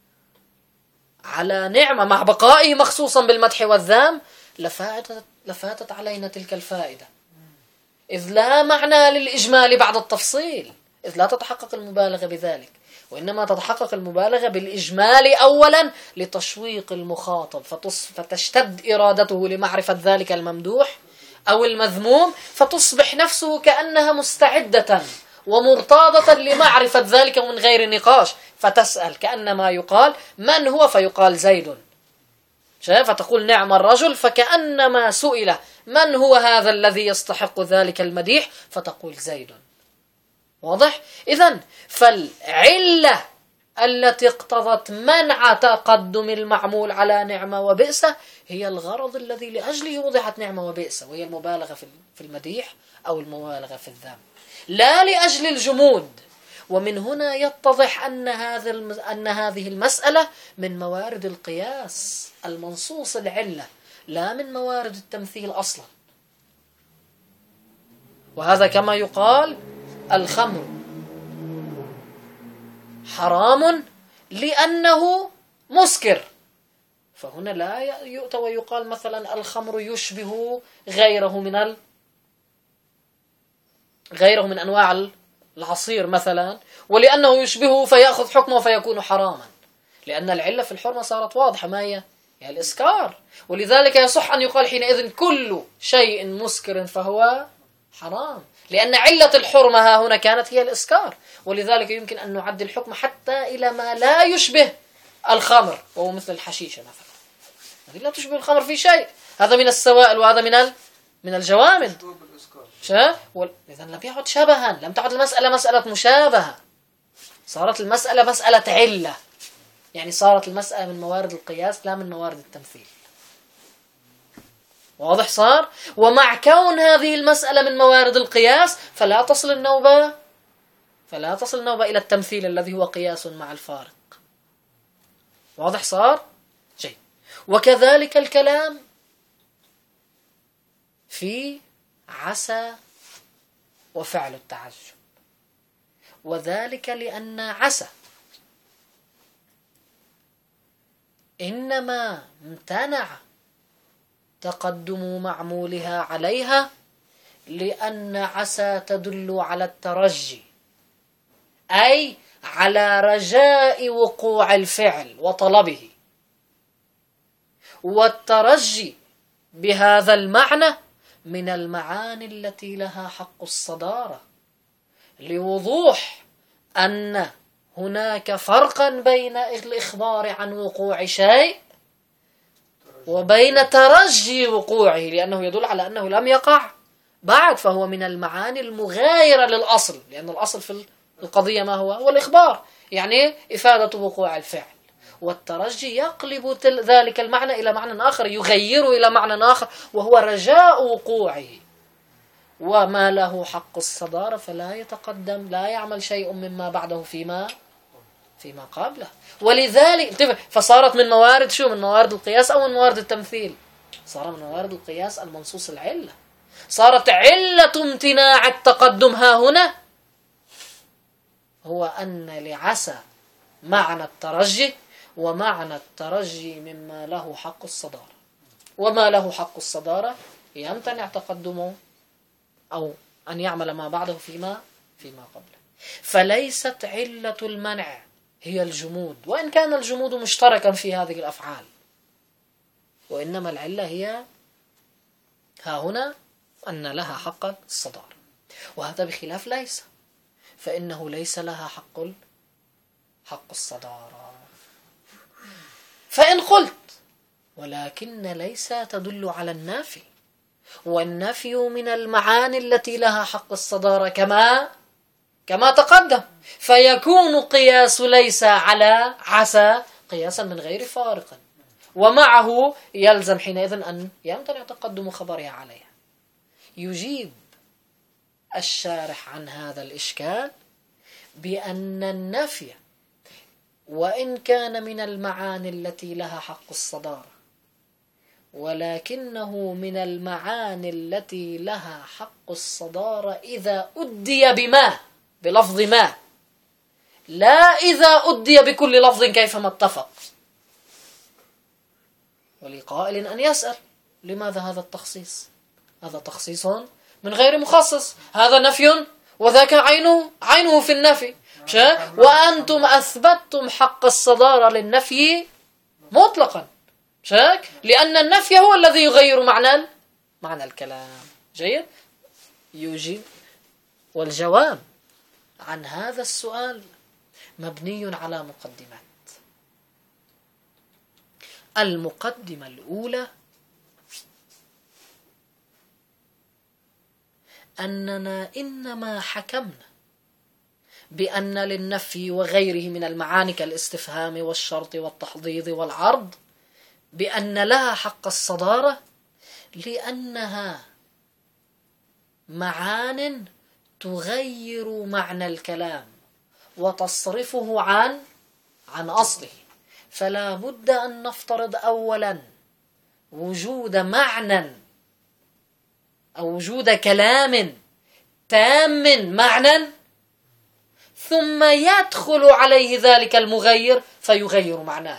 على نعمة مع بقائه مخصوصا بالمدح والذم لفاتت, لفاتت علينا تلك الفائدة، إذ لا معنى للإجمال بعد التفصيل، إذ لا تتحقق المبالغة بذلك، وإنما تتحقق المبالغة بالإجمال أولا لتشويق المخاطب فتشتد إرادته لمعرفة ذلك الممدوح أو المذموم، فتصبح نفسه كأنها مستعدة ومرتاضة لمعرفة ذلك من غير نقاش، فتسأل كأنما يقال من هو فيقال زيد، فتقول نعم الرجل، فكأنما سئل من هو هذا الذي يستحق ذلك المديح فتقول زيد. واضح؟ إذن فالعلة التي اقتضت منع تقدم المعمول على نعمة وبئس هي الغرض الذي لأجله وضعت نعمة وبئس، وهي المبالغة في المديح أو المبالغة في الذم، لا لأجل الجمود. ومن هنا يتضح أن هذا أن هذه المسألة من موارد القياس المنصوص العلة، لا من موارد التمثيل أصلا. وهذا كما يقال الخمر حرام لأنه مسكر، فهنا لا يؤتى ويقال مثلا الخمر يشبه غيره من ال... غيره من أنواع العصير مثلا، ولأنه يشبهه فيأخذ حكمه فيكون حراما، لأن العلة في الحرمة صارت واضحة، ما هي؟ هي الإسكار، ولذلك يصح أن يقال حينئذ كل شيء مسكر فهو حرام، لأن علة الحرمة ها هنا كانت هي الإسكار، ولذلك يمكن أن نعد الحكم حتى إلى ما لا يشبه الخمر، وهو مثل الحشيشة مثلا، هذه لا تشبه الخمر في شيء، هذا من السوائل وهذا من ال... من الجوامد، إذن لم يعد شبها، لم تعد المسألة مسألة مشابهة، صارت المسألة مسألة علة، يعني صارت المسألة من موارد القياس لا من موارد التمثيل. واضح صار؟ ومع كون هذه المسألة من موارد القياس فلا تصل النوبة فلا تصل النوبة إلى التمثيل الذي هو قياس مع الفارق. واضح صار؟ جيد. وكذلك الكلام في عسى وفعل التعجب، وذلك لأن عسى إنما امتنع تقدم معمولها عليها لأن عسى تدل على الترجي، أي على رجاء وقوع الفعل وطلبه، والترجي بهذا المعنى من المعاني التي لها حق الصدارة، لوضوح أن هناك فرقا بين الإخبار عن وقوع شيء وبين ترجي وقوعه، لأنه يدل على أنه لم يقع بعد، فهو من المعاني المغايرة للأصل، لأن الأصل في القضية ما هو؟ هو الإخبار، يعني إفادة وقوع الفعل. والترجي يقلب ذلك المعنى إلى معنى آخر، يغيره إلى معنى آخر، وهو رجاء وقوعه. وما له حق الصدارة فلا يتقدم، لا يعمل شيء مما بعده فيما فيما قبله. ولذلك فصارت من موارد شو؟ من موارد القياس أو من موارد التمثيل؟ صار من موارد القياس المنصوص العلة. صارت علة امتناع التقدم ها هنا هو أن لعسى معنى الترجي، ومعنى الترجي مما له حق الصدارة، وما له حق الصدارة يمتنع تقدمه أو أن يعمل ما بعده فيما فيما قبله. فليست علة المنع هي الجمود، وإن كان الجمود مشتركا في هذه الأفعال، وإنما العلة هي ها هنا أن لها حق الصدارة. وهذا بخلاف ليس، فإنه ليس لها حق حق الصدارة. فإن قلت ولكن ليس تدل على النافي، والنفي من المعاني التي لها حق الصدارة كما كما تقدم، فيكون قياس ليس على عسى قياسا من غير فارق، ومعه يلزم حينئذ أن يمتنع تقدم خبرها عليها. يجيب الشارح عن هذا الإشكال بأن النفي وإن كان من المعاني التي لها حق الصدارة، ولكنه من المعاني التي لها حق الصدارة إذا أدي بما بلفظ ما، لا إذا أدي بكل لفظ كيفما اتفق. ولقائل أن يسأل لماذا هذا التخصيص؟ هذا تخصيص من غير مخصص، هذا نفي وذاك عينه عينه في النفي، وأنتم أثبتتم حق الصدارة للنفي مطلقا، شاك؟ لأن النفي هو الذي يغير معنى معنى الكلام. جيد؟ يجيب. والجواب عن هذا السؤال مبني على مقدمات. المقدمة الأولى أننا إنما حكمنا بأن للنفي وغيره من المعاني كالاستفهام والشرط والتحضيض والعرض بأن لها حق الصدارة لأنها معان تغير معنى الكلام وتصرفه عن عن أصله. فلا بد أن نفترض أولا وجود معنى أو وجود كلام تام معنى، ثم يدخل عليه ذلك المغير فيغير معناه.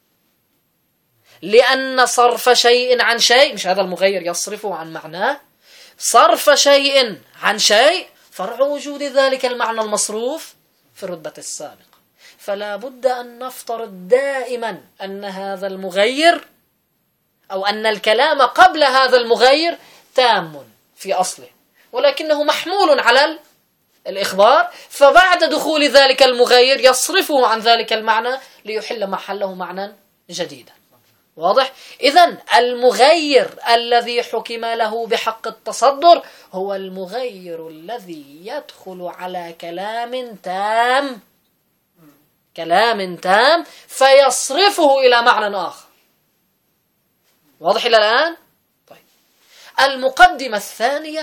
لأن صرف شيء عن شيء، مش هذا المغير يصرفه عن معناه، صرف شيء عن شيء فرع وجود ذلك المعنى المصروف في الرتبة السابقة. فلا بد أن نفترض دائما أن هذا المغير أو أن الكلام قبل هذا المغير تام في أصله، ولكنه محمول على الإخبار، فبعد دخول ذلك المغير يصرفه عن ذلك المعنى ليحل محله معنى جديدا. واضح؟ إذن المغير الذي حكم له بحق التصدر هو المغير الذي يدخل على كلام تام كلام تام فيصرفه إلى معنى آخر. واضح إلى الآن؟ طيب. المقدمة الثانية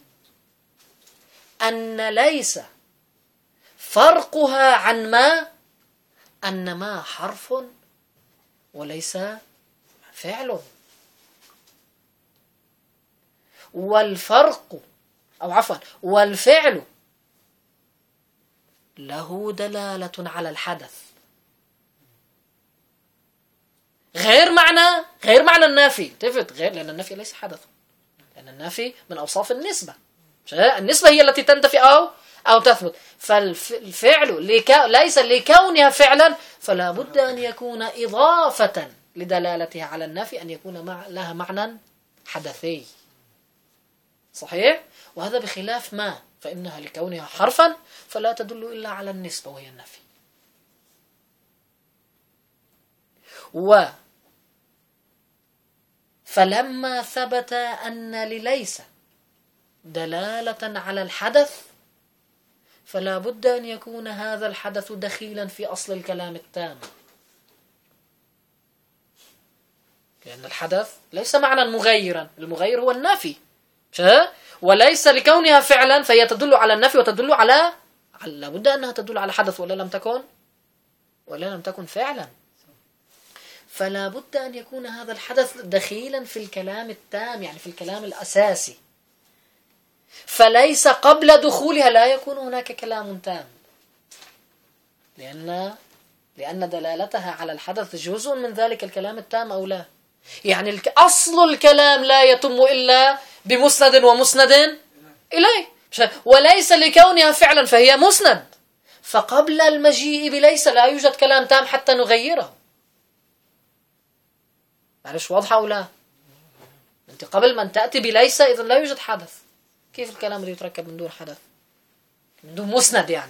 أن ليس فرقها عن ما أن ما حرف وليس فعله، والفرق أو عفوا والفعل له دلالة على الحدث، غير معنى غير معنى النافي. تفت غير، لأن النافي ليس حدث، لأن النافي من أوصاف النسبة، النسبة هي التي تنتفي أو أو تثبت. فالفعل ليس لكونها فعلا فلا بد أن يكون إضافة لدلالتها على النفي أن يكون مع لها معنى حدثي. صحيح؟ وهذا بخلاف ما، فإنها لكونها حرفا فلا تدل إلا على النسبة وهي النفي. و فلما ثبت أن لليس دلالة على الحدث فلا بد أن يكون هذا الحدث دخيلا في أصل الكلام التام، لأن الحدث ليس معنى مغيرا، المغير هو النافي، وليس لكونها فعلا فهي تدل على النفي وتدل على لا بد أنها تدل على حدث ولا لم تكن ولا لم تكن فعلا. فلا بد أن يكون هذا الحدث دخيلا في الكلام التام، يعني في الكلام الأساسي، فليس قبل دخولها لا يكون هناك كلام تام، لأن لأن دلالتها على الحدث جزء من ذلك الكلام التام أو لا. يعني أصل الكلام لا يتم إلا بمسند ومسند إليه، وليس لكونها فعلا فهي مسند، فقبل المجيء بليس لا يوجد كلام تام حتى نغيره. معلش واضحة أو لا؟ أنت قبل من تأتي بليس إذن لا يوجد حدث، كيف الكلام اللي يتركب من دون حدث من دون مسند يعني؟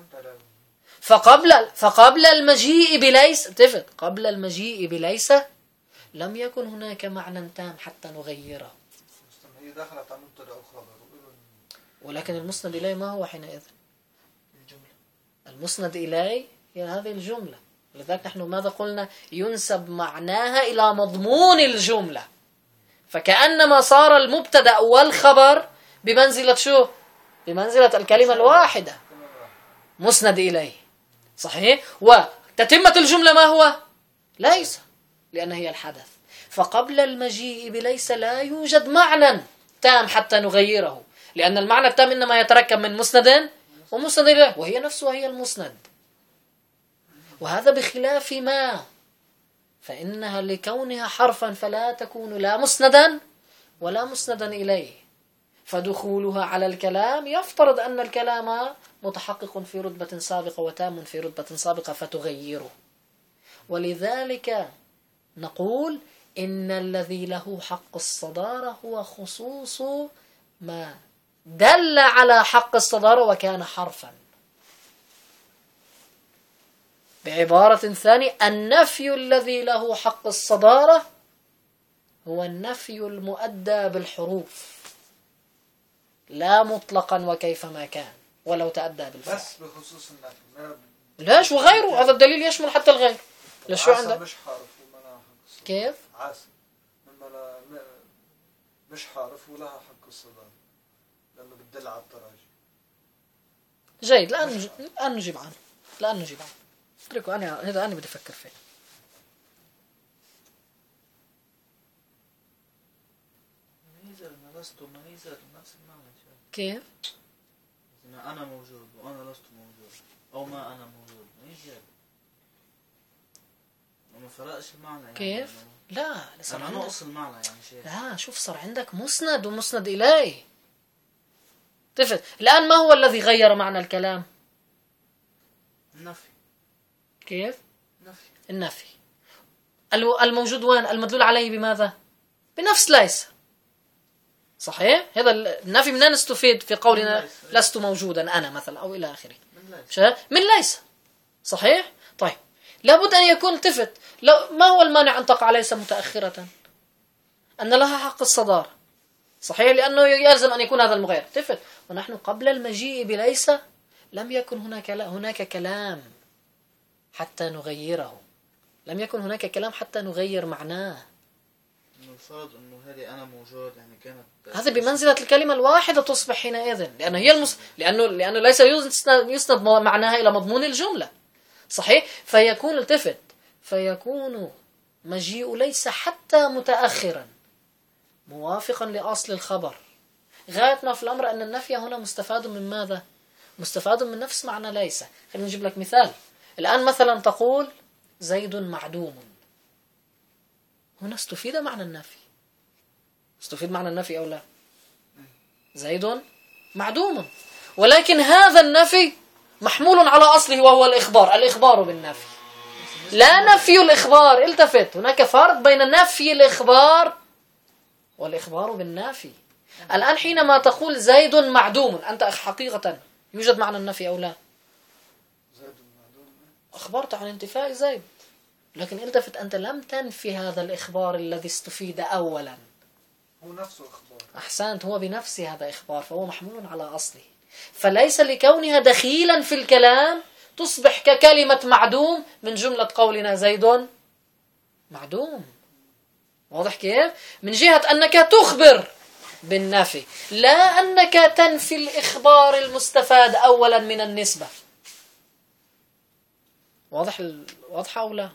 فقبل فقبل المجيء بليس اتفق قبل المجيء بليس لم يكن هناك معنى تام حتى نغيره. هي دخلت على مبتدا أخرى، ولكن المسند إليه ما هو حينئذ؟ المسند إليه هي هذه الجملة، لذلك نحن ماذا قلنا؟ ينسب معناها إلى مضمون الجملة، فكأنما صار المبتدا والخبر بمنزلة شو؟ بمنزلة الكلمة الواحدة، مسند إليه. صحيح؟ وتتمة الجملة ما هو؟ ليس، لأن هي الحدث. فقبل المجيء بليس لا يوجد معنى تام حتى نغيره، لأن المعنى التام إنما يتركب من مسند ومسند إليه، وهي نفسها هي المسند. وهذا بخلاف ما، فإنها لكونها حرفا فلا تكون لا مسندا ولا مسندا إليه، فدخولها على الكلام يفترض أن الكلام متحقق في رتبة سابقة وتام في رتبة سابقة فتغيره. ولذلك نقول إن الذي له حق الصدارة هو خصوص ما دل على حق الصدارة وكان حرفا. بعبارة ثانية، النفي الذي له حق الصدارة هو النفي المؤدى بالحروف، لا مطلقا وكيفما كان ولو تأدى بالفعل. بس بخصوص النفي ليش وغيره؟ هذا الدليل يشمل حتى الغير. ليش شو عندك؟ مش حرف ومنها حق. كيف؟ عاصم مش حرف ولها حق الصدارة لأنه بتدل على التراجع. جيد، الآن نج... الآن نجيب عنه الآن نجيب عنه اتركوا، أنا هذا أنا بدي أفكر فيه. ميزة لست ميزة نفس المعنى. كيف؟ إذا أنا موجود وأنا لست موجود أو ما أنا موجود ميزة ما فرقش المعنى يعني. كيف؟ لا صار عندك نقص المعنى يعني شيء. لا شوف، صار عندك مسند ومسند إليه. تفت الآن ما هو الذي غير معنى الكلام؟ النفي. كيف؟ النفي. النفي الموجود وين؟ المدلول عليه بماذا؟ بنفس ليس. صحيح؟ هذا النفي منين نستفيد في قولنا لست موجودا أنا مثلا أو إلى آخره؟ من, من ليس. صحيح؟ طيب لابد أن يكون تفت. ما هو المانع أن تقع ليس متأخرة؟ أن لها حق الصدارة. صحيح؟ لأنه يلزم أن يكون هذا المغير. تفت ونحن قبل المجيء بليس لم يكن هناك هناك كلام حتى نغيره، لم يكن هناك كلام حتى نغير معناه. إنه فرض إنه هذه أنا موجود يعني كانت هذا بمنزلة الكلمة الواحدة تصبح حينئذ، لأنه هي المس... لأنه لأنه ليس يسند يسند معناها إلى مضمون الجملة. صحيح؟ فيكون التفت فيكون مجيء ليس حتى متأخرا موافقا لأصل الخبر. غاية ما في الأمر أن النفي هنا مستفاد من ماذا؟ مستفاد من نفس معنى ليس. خلينا نجيب لك مثال. الآن مثلا تقول زيد معدوم، هنا استفيد معنى النفي. استفيد معنى النفي أو لا؟ زيد معدوم، ولكن هذا النفي محمول على أصله وهو الإخبار، الإخبار بالنفي. لا نفي الإخبار، التفت، هناك فرق بين نفي الإخبار والإخبار بالنافي. الآن حينما تقول زيد معدوم، أنت حقيقة يوجد معنى النفي أو لا؟ أخبرت عن انتفاء زيد، لكن التفت، أنت لم تنفي هذا الإخبار الذي استفيد أولا. هو نفسه إخبار. أحسنت، هو بنفسه هذا إخبار، فهو محمول على أصله، فليس لكونها دخيلا في الكلام تصبح ككلمة معدوم من جملة قولنا زيد معدوم. واضح كيف؟ من جهة أنك تخبر بالنفي، لا أنك تنفي الإخبار المستفاد أولا من النسبة. واضح ال... واضح أو لا؟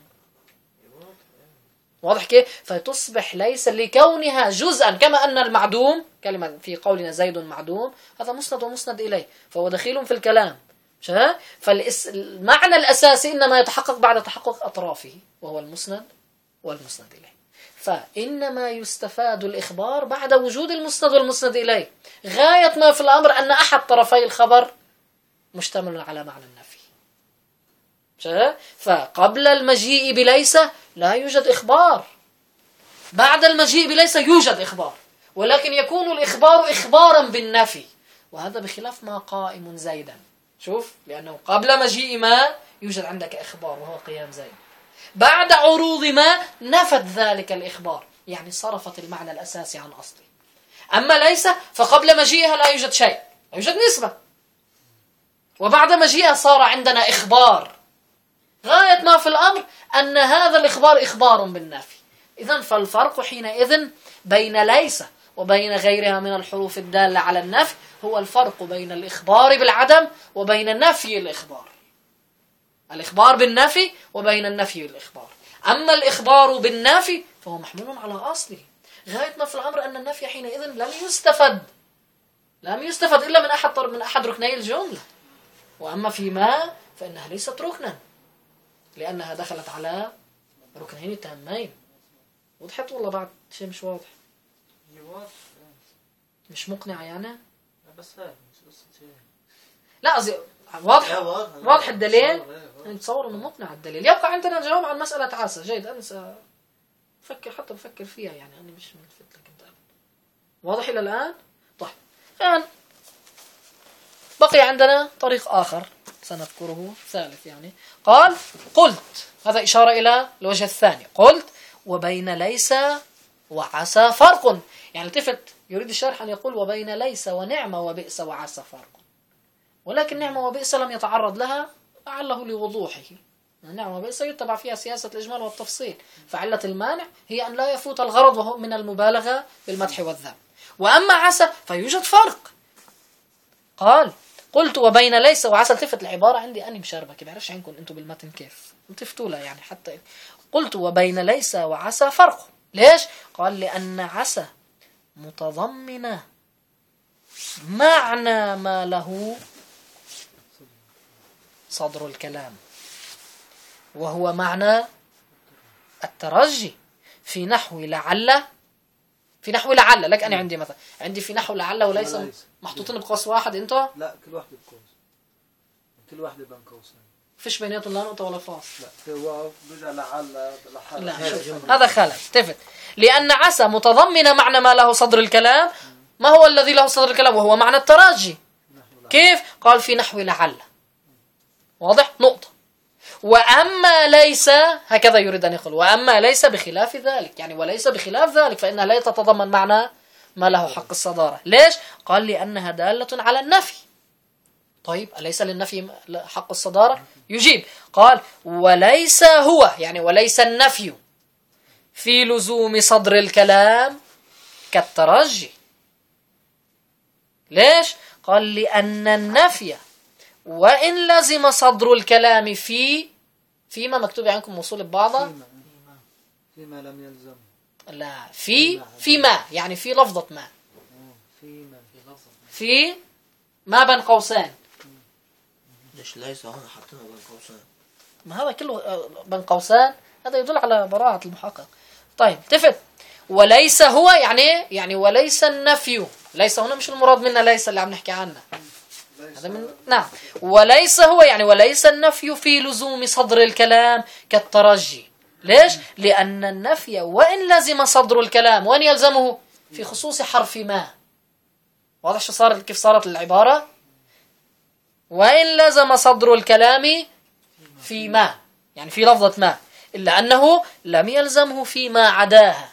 واضح كيف؟ فتصبح ليس لكونها جزءا، كما أن المعدوم كلمة في قولنا زيد معدوم هذا مسند ومسند إليه، فهو دخيل في الكلام. فالمعنى الأساسي إنما يتحقق بعد تحقق أطرافه، وهو المسند والمسند إليه. فإنما يستفاد الإخبار بعد وجود المسند والمسند إليه. غاية ما في الأمر أن أحد طرفي الخبر مشتمل على معنى النفي. فقبل المجيء بليس لا يوجد إخبار، بعد المجيء بليس يوجد إخبار، ولكن يكون الإخبار إخبارا بالنفي، وهذا بخلاف ما قائم زيدا. شوف، لأنه قبل مجيء ما يوجد عندك إخبار وهو قيام زيد، بعد عروض ما نفت ذلك الإخبار، يعني صرفت المعنى الأساسي عن أصله. أما ليس فقبل مجيئها لا يوجد شيء، لا يوجد نسبة، وبعد مجيئها صار عندنا إخبار. غاية ما في الأمر أن هذا الإخبار إخبار بالنافي. إذن فالفرق حينئذ بين ليس وبين غيرها من الحروف الدالة على النفي هو الفرق بين الإخبار بالعدم وبين نفي الإخبار. الإخبار بالنفي وبين النفي والإخبار. أما الإخبار بالنفي فهو محمول على أصله. غاية ما في الأمر أن النفي حينئذ لم يستفد لم يستفد إلا من أحد من أحد ركني الجملة. وأما فيما فإنها ليست ركنا، لأنها دخلت على ركنين تامين. وضحت والله بعد شيء مش واضح؟ مش مقنع يعني؟ بس هاي مش قصة شيء. لا أزي... واضح واضح الدليل. نتصور إنه مقنع الدليل. يبقى عندنا جواب عن مسألة عاسة. جيد، أنا سأفكر حتى بفكر فيها، يعني أنا مش ملفت لك أنت. واضح إلى الآن؟ طيب الآن بقي عندنا طريق آخر سنذكره ثالث. يعني قال قلت، هذا إشارة إلى الوجه الثاني. قلت وبين ليس وعسى فرق. يعني التفت، يريد الشرح أن يقول وبين ليس ونعمة وبئس وعسى فرق، ولكن نعمة وبئس لم يتعرض لها لعله لوضوحه. النعمة وبئس يتبع فيها سياسة الإجمال والتفصيل، فعلة المانع هي أن لا يفوت الغرض وهو من المبالغة بالمدح والذم. وأما عسى فيوجد فرق. قال قلت وبين ليس وعسى. التفت العبارة عندي أني مشاربك، بعرفش عندكم أنتم بالمتن كيف التفتوا لها، يعني حتى قلت وبين ليس وعسى فرق. ليش؟ قال لأن عسى متضمنة معنى ما له صدر الكلام، وهو معنى الترجي في نحو لعل. في نحو لعل لك أنا عندي مثلا عندي في نحو لعل وليس محطوطين بقوس واحد. أنت لا، كل واحد بقوس، كل واحد بين قوسين، فيش بيناتهم لا نقطة ولا فاصل. لا في واو بيجي لعل لحال. لا شوف، هذا خلل. تفت، لأن عسى متضمنة معنى ما له صدر الكلام. ما هو الذي له صدر الكلام؟ وهو معنى التراجي. كيف؟ قال في نحو لعل. واضح؟ نقطة. وأما ليس هكذا يريد أن يقول، وأما ليس بخلاف ذلك، يعني وليس بخلاف ذلك فإنها لا تتضمن معنى ما له حق الصدارة. ليش؟ قال لأنها دالة على النفي. طيب أليس للنفي حق الصدارة؟ يجيب قال وليس هو، يعني وليس النفي في لزوم صدر الكلام كالترجي. ليش؟ قال لأن النفي وإن لزم صدر الكلام في فيما مكتوب عندكم موصول ببعضها فيما, فيما لم يلزم. لا، في فيما يعني في لفظة ما، فيما في ما بين قوسين. ليش ليس هون حاطينها بين قوسين؟ ما هذا كله بين قوسين، هذا يدل على براعة المحقق. طيب تفت، وليس هو يعني يعني وليس النفي. ليس هنا مش المراد منا ليس اللي عم نحكي عنه، هذا من نعم. وليس هو يعني وليس النفي في لزوم صدر الكلام كالترجي. ليش؟ لأن النفي وإن لزم صدر الكلام وإن يلزمه في خصوص حرف ما. واضح شو صار كيف صارت العبارة؟ وإن لزم صدر الكلام في ما يعني في لفظة ما، إلا أنه لم يلزمه فيما عداها،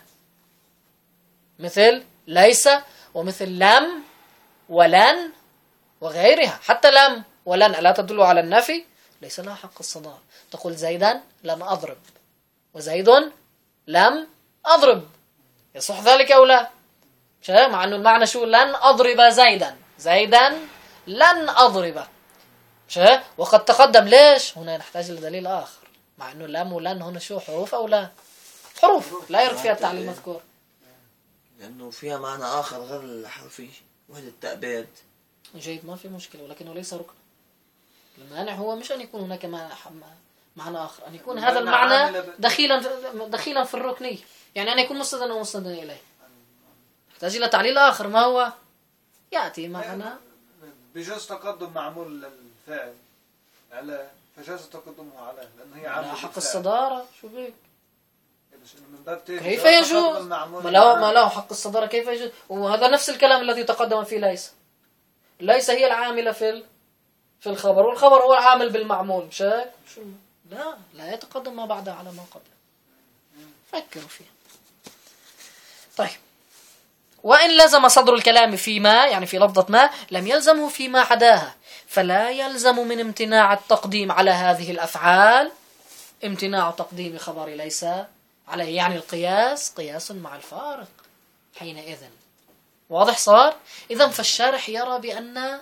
مثل ليس ومثل لم ولن وغيرها. حتى لم ولن لا تدل على النفي، ليس لها حق الصدار. تقول زيدا لم أضرب وزيد لم أضرب، يصح ذلك أو لا؟ مع أنه المعنى شو؟ لن أضرب زيدا، زيدا لن أضرب. وقد تقدم. ليش؟ هنا نحتاج لدليل آخر، مع أنه لم ولن هنا شو حروف أو لا؟ حروف لا يرد فيها التعليل المذكور، لأنه فيها معنى آخر غير الحرفي وهذا التأبيد. جيد، ما في مشكلة، ولكنه ليس ركن. المانع هو مش أن يكون هناك معنى آخر، أن يكون هذا المعنى دخيلا دخيلا في الركنية، يعني أن يكون مستدا ومستدا إليه. نحتاج إلى تعليل آخر، ما هو؟ يأتي معنا بجوز تقدم معمول للفاعل على، فجاز تقدمه على، لأنه هي عامل حق الصدارة. شو بيك؟ من باب كيف يجوز؟ ما له ما له حق الصدارة، كيف يجوز؟ وهذا نفس الكلام الذي تقدم فيه ليس. ليس هي العاملة في في الخبر، والخبر هو العامل بالمعمول. مش هيك؟ شو؟ لا لا يتقدم ما بعده على ما قبله. فكروا فيه. طيب، وإن لزم صدر الكلام فيما يعني في لفظة ما لم يلزمه فيما عداها، فلا يلزم من امتناع التقديم على هذه الأفعال امتناع تقديم خبر ليس عليه، يعني القياس قياس مع الفارق حينئذ. واضح صار؟ إذن فالشارح يرى بأن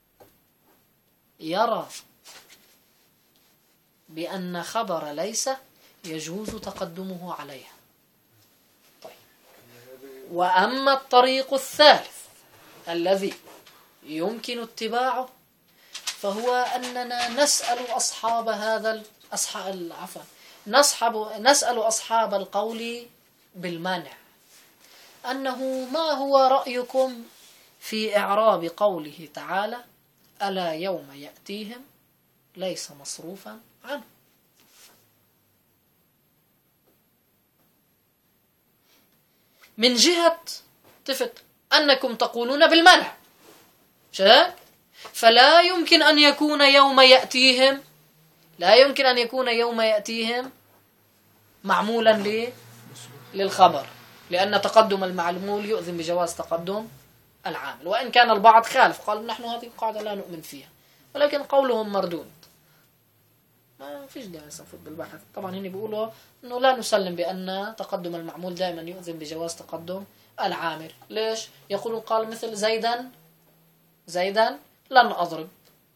يرى بأن خبر ليس يجوز تقدمه عليها. طيب، وأما الطريق الثالث الذي يمكن اتباعه فهو أننا نسأل أصحاب هذا أصحاب عفوا نصحب نسأل أصحاب القول بالمانع أنه ما هو رأيكم في إعراب قوله تعالى ألا يوم يأتيهم ليس مصروفا عنه. من جهة تفت أنكم تقولون بالمنع، فلا يمكن أن يكون يوم يأتيهم لا يمكن أن يكون يوم يأتيهم معمولا ليه؟ للخبر، لأن تقدم المعلوم يؤذن بجواز تقدم العامل. وإن كان البعض خالف قال نحن هذه القاعدة لا نؤمن فيها، ولكن قولهم مردود، ما فيش داعي نفوت بالبحث. طبعا هنا بيقولوا انه لا نسلم بأن تقدم المعمول دائما يؤذن بجواز تقدم العامل. ليش؟ يقولون قال مثل زيدا زيدا لن أضرب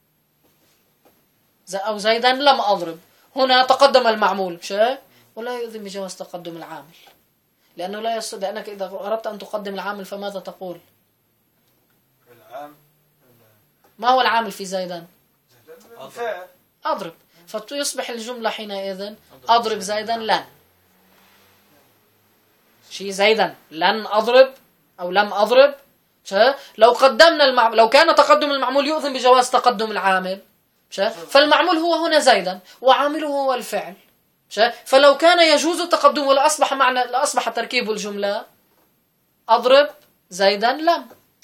أو زيدا لم أضرب، هنا تقدم المعمول شيء ولا يؤذن بجواز تقدم العامل، لأنه لا يصد. لأنك إذا أردت أن تقدم العامل فماذا تقول؟ العام ما هو العامل في زيدا؟ فاعل أضرب، فيصبح الجملة حينئذ أضرب زيدا لن شيء زيدا لن أضرب أو لم أضرب. لو قدمنا المعمول، لو كان تقدم المعمول يؤذن بجواز تقدم العامل، فالمعمول هو هنا زيدا وعامله هو الفعل، فلو كان يجوز تقدمه لأصبح معنى لأصبح تركيب الجملة أضرب زيدا لم.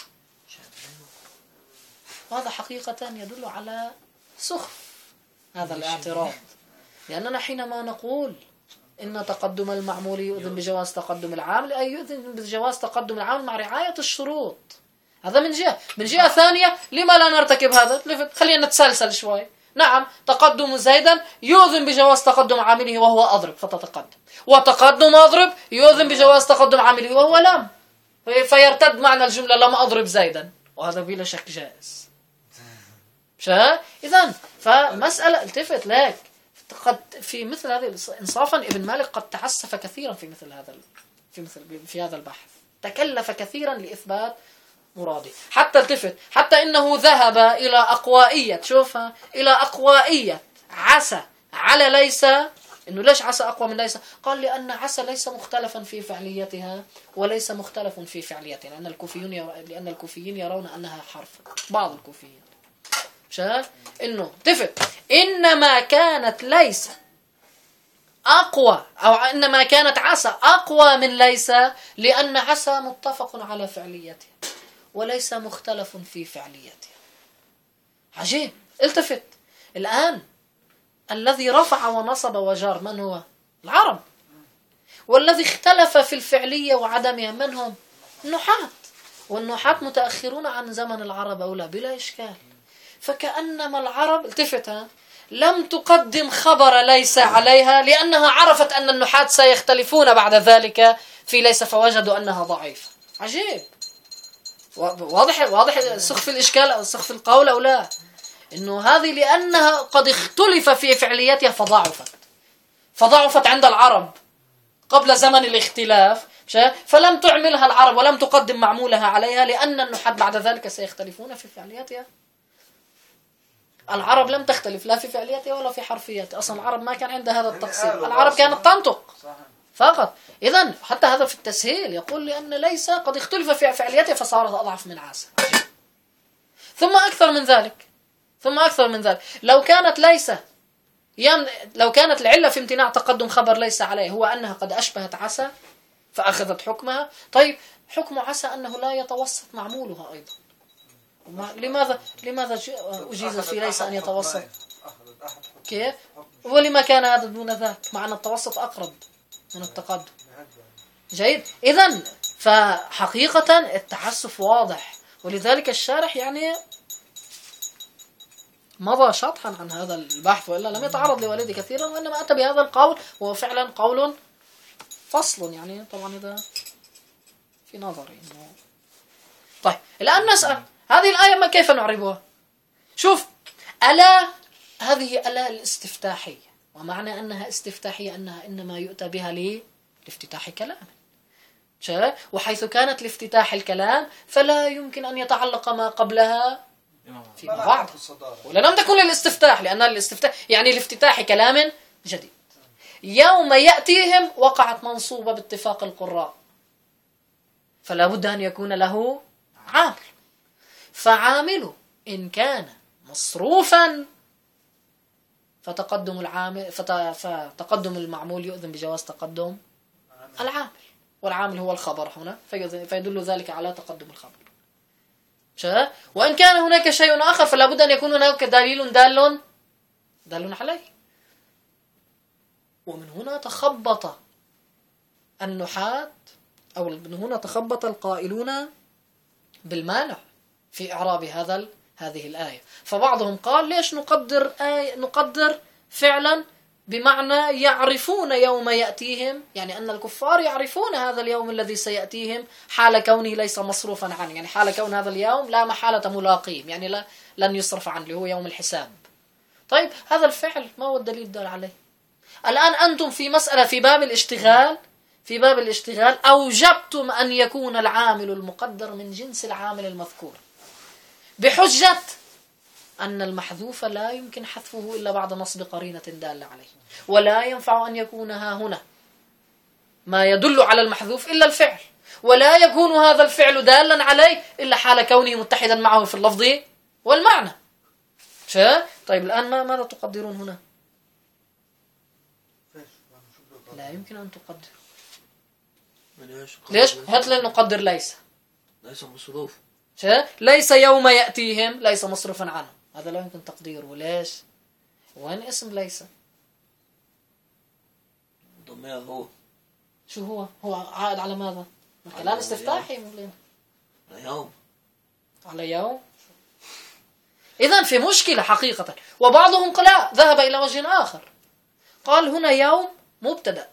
هذا حقيقة يدل على سخف هذا الاعتراض، لأننا حينما نقول إن تقدم المعمول يؤذن بجواز تقدم العامل أي يؤذن بجواز تقدم العامل مع رعاية الشروط. هذا من جهة. من جهة ثانية لما لا نرتكب هذا؟ خلينا نتسلسل شوي. نعم، تقدم زيدا يؤذن بجواز تقدم عامله وهو أضرب فتتقدم، وتقدم أضرب يؤذن بجواز تقدم عامله وهو لم، فيرتد معنى الجملة لم أضرب زيدا، وهذا بلا شك جائز. إذن فمسألة التفت لك قد في مثل هذه إنصافا ابن مالك قد تعسف كثيرا في مثل هذا في مثل في هذا البحث، تكلف كثيرا لإثبات مراده. حتى التفت حتى إنه ذهب إلى أقوائية، شوفها، إلى أقوائية عسى على ليس. إنه ليش عسى أقوى من ليس؟ قال لأن عسى ليس مختلفا في فعليتها وليس مختلف في فعليتها، لأن الكوفيين لأن الكوفيين يرون أنها حرف، بعض الكوفيين شايف إنه تفت إنما كانت ليس أقوى، أو إنما كانت عسى أقوى من ليس، لأن عسى متفق على فعليتها وليس مختلف في فعليتها. عجيب. التفت الآن، الذي رفع ونصب وجار من هو؟ العرب. والذي اختلف في الفعلية وعدمها من هم؟ النحاة. والنحاة متأخرون عن زمن العرب أو لا؟ بلا إشكال. فكأنما العرب التفتها لم تقدم خبر ليس عليها، لأنها عرفت أن النحاة سيختلفون بعد ذلك في ليس، فوجدوا أنها ضعيفة. عجيب. واضح واضح سخف الإشكال أو سخف القول أو لا؟ إنه هذه لأنها قد اختلف في فعليتها فضعفت فضعفت عند العرب قبل زمن الاختلاف، فلم تعملها العرب ولم تقدم معمولها عليها، لأن النحاة بعد ذلك سيختلفون في فعليتها. العرب لم تختلف لا في فعليتها ولا في حرفيتها، أصلا العرب ما كان عندها هذا التقسيم، العرب كانت تنطق فقط. إذن حتى هذا في التسهيل يقول لأن ليس قد اختلف في فعليتها فصارت أضعف من عسى. ثم أكثر من ذلك ثم أكثر من ذلك لو كانت ليس يم... لو كانت العلة في امتناع تقدم خبر ليس عليه هو أنها قد أشبهت عسى فأخذت حكمها، طيب حكم عسى أنه لا يتوسط معمولها أيضا. لماذا لماذا أجيز في ليس أن يتوسط؟ كيف؟ ولما كان هذا دون ذاك مع أن التوسط أقرب من التقدم؟ جيد. إذن فحقيقة التعسف واضح، ولذلك الشارح يعني مضى شطحا عن هذا البحث، وإلا لم يتعرض لوالدي كثيرا، وإنما أتى بهذا القول، وهو فعلا قول فصل يعني طبعا إذا في نظري. طيب الآن نسأل هذه الآية ما كيف نعربها؟ شوف، ألا هذه ألا الاستفتاحية، ومعنى أنها استفتاحية أنها إنما يؤتى بها لافتتاح كلام، وحيث كانت لافتتاح الكلام فلا يمكن أن يتعلق ما قبلها فيما بعد، ولا لم تكن للاستفتاح، لأن الاستفتاح يعني لافتتاح كلام جديد. يوم يأتيهم وقعت منصوبة باتفاق القراء، فلا بد أن يكون له عامل، فعامله إن كان مصروفا فتقدم العامل فتقدم المعمول يؤذن بجواز تقدم العامل، والعامل هو الخبر هنا فيدل ذلك على تقدم الخبر. وإن كان هناك شيء آخر فلا بد أن يكون هناك دليل دال دال عليه. ومن هنا تخبط النحاة أو من هنا تخبط القائلون بالمانع في إعراب هذا هذه الآية. فبعضهم قال ليش نقدر آية نقدر فعلا بمعنى يعرفون يوم يأتيهم، يعني أن الكفار يعرفون هذا اليوم الذي سيأتيهم حال كونه ليس مصروفا عنه، يعني حال كون هذا اليوم لا محالة ملاقيم، يعني لا لن يصرف عنه اللي هو يوم الحساب. طيب هذا الفعل ما هو الدليل الدال عليه؟ الآن أنتم في مسألة في باب الاشتغال في باب الاشتغال أوجبتم أن يكون العامل المقدر من جنس العامل المذكور بحجة أن المحذوف لا يمكن حذفه إلا بعد نصب قرينة دالة عليه، ولا ينفع أن يكون ها هنا ما يدل على المحذوف إلا الفعل، ولا يكون هذا الفعل دالا عليه إلا حال كونه متحدا معه في اللفظ والمعنى. طيب الآن ماذا تقدرون هنا؟ لا يمكن أن تقدر. ليش؟ هات لنا نقدر ليس ليس مصروف، ليس يوم يأتيهم ليس مصروفا عنه، هذا لا يمكن تقديره. ليش؟ وين اسم ليس؟ ضمير هو شو هو؟ هو عائد على ماذا؟ الكلام استفتاحي مولين على يوم على يوم. إذن في مشكلة حقيقة. وبعضهم قال ذهب إلى وجه آخر، قال هنا يوم مبتدأ،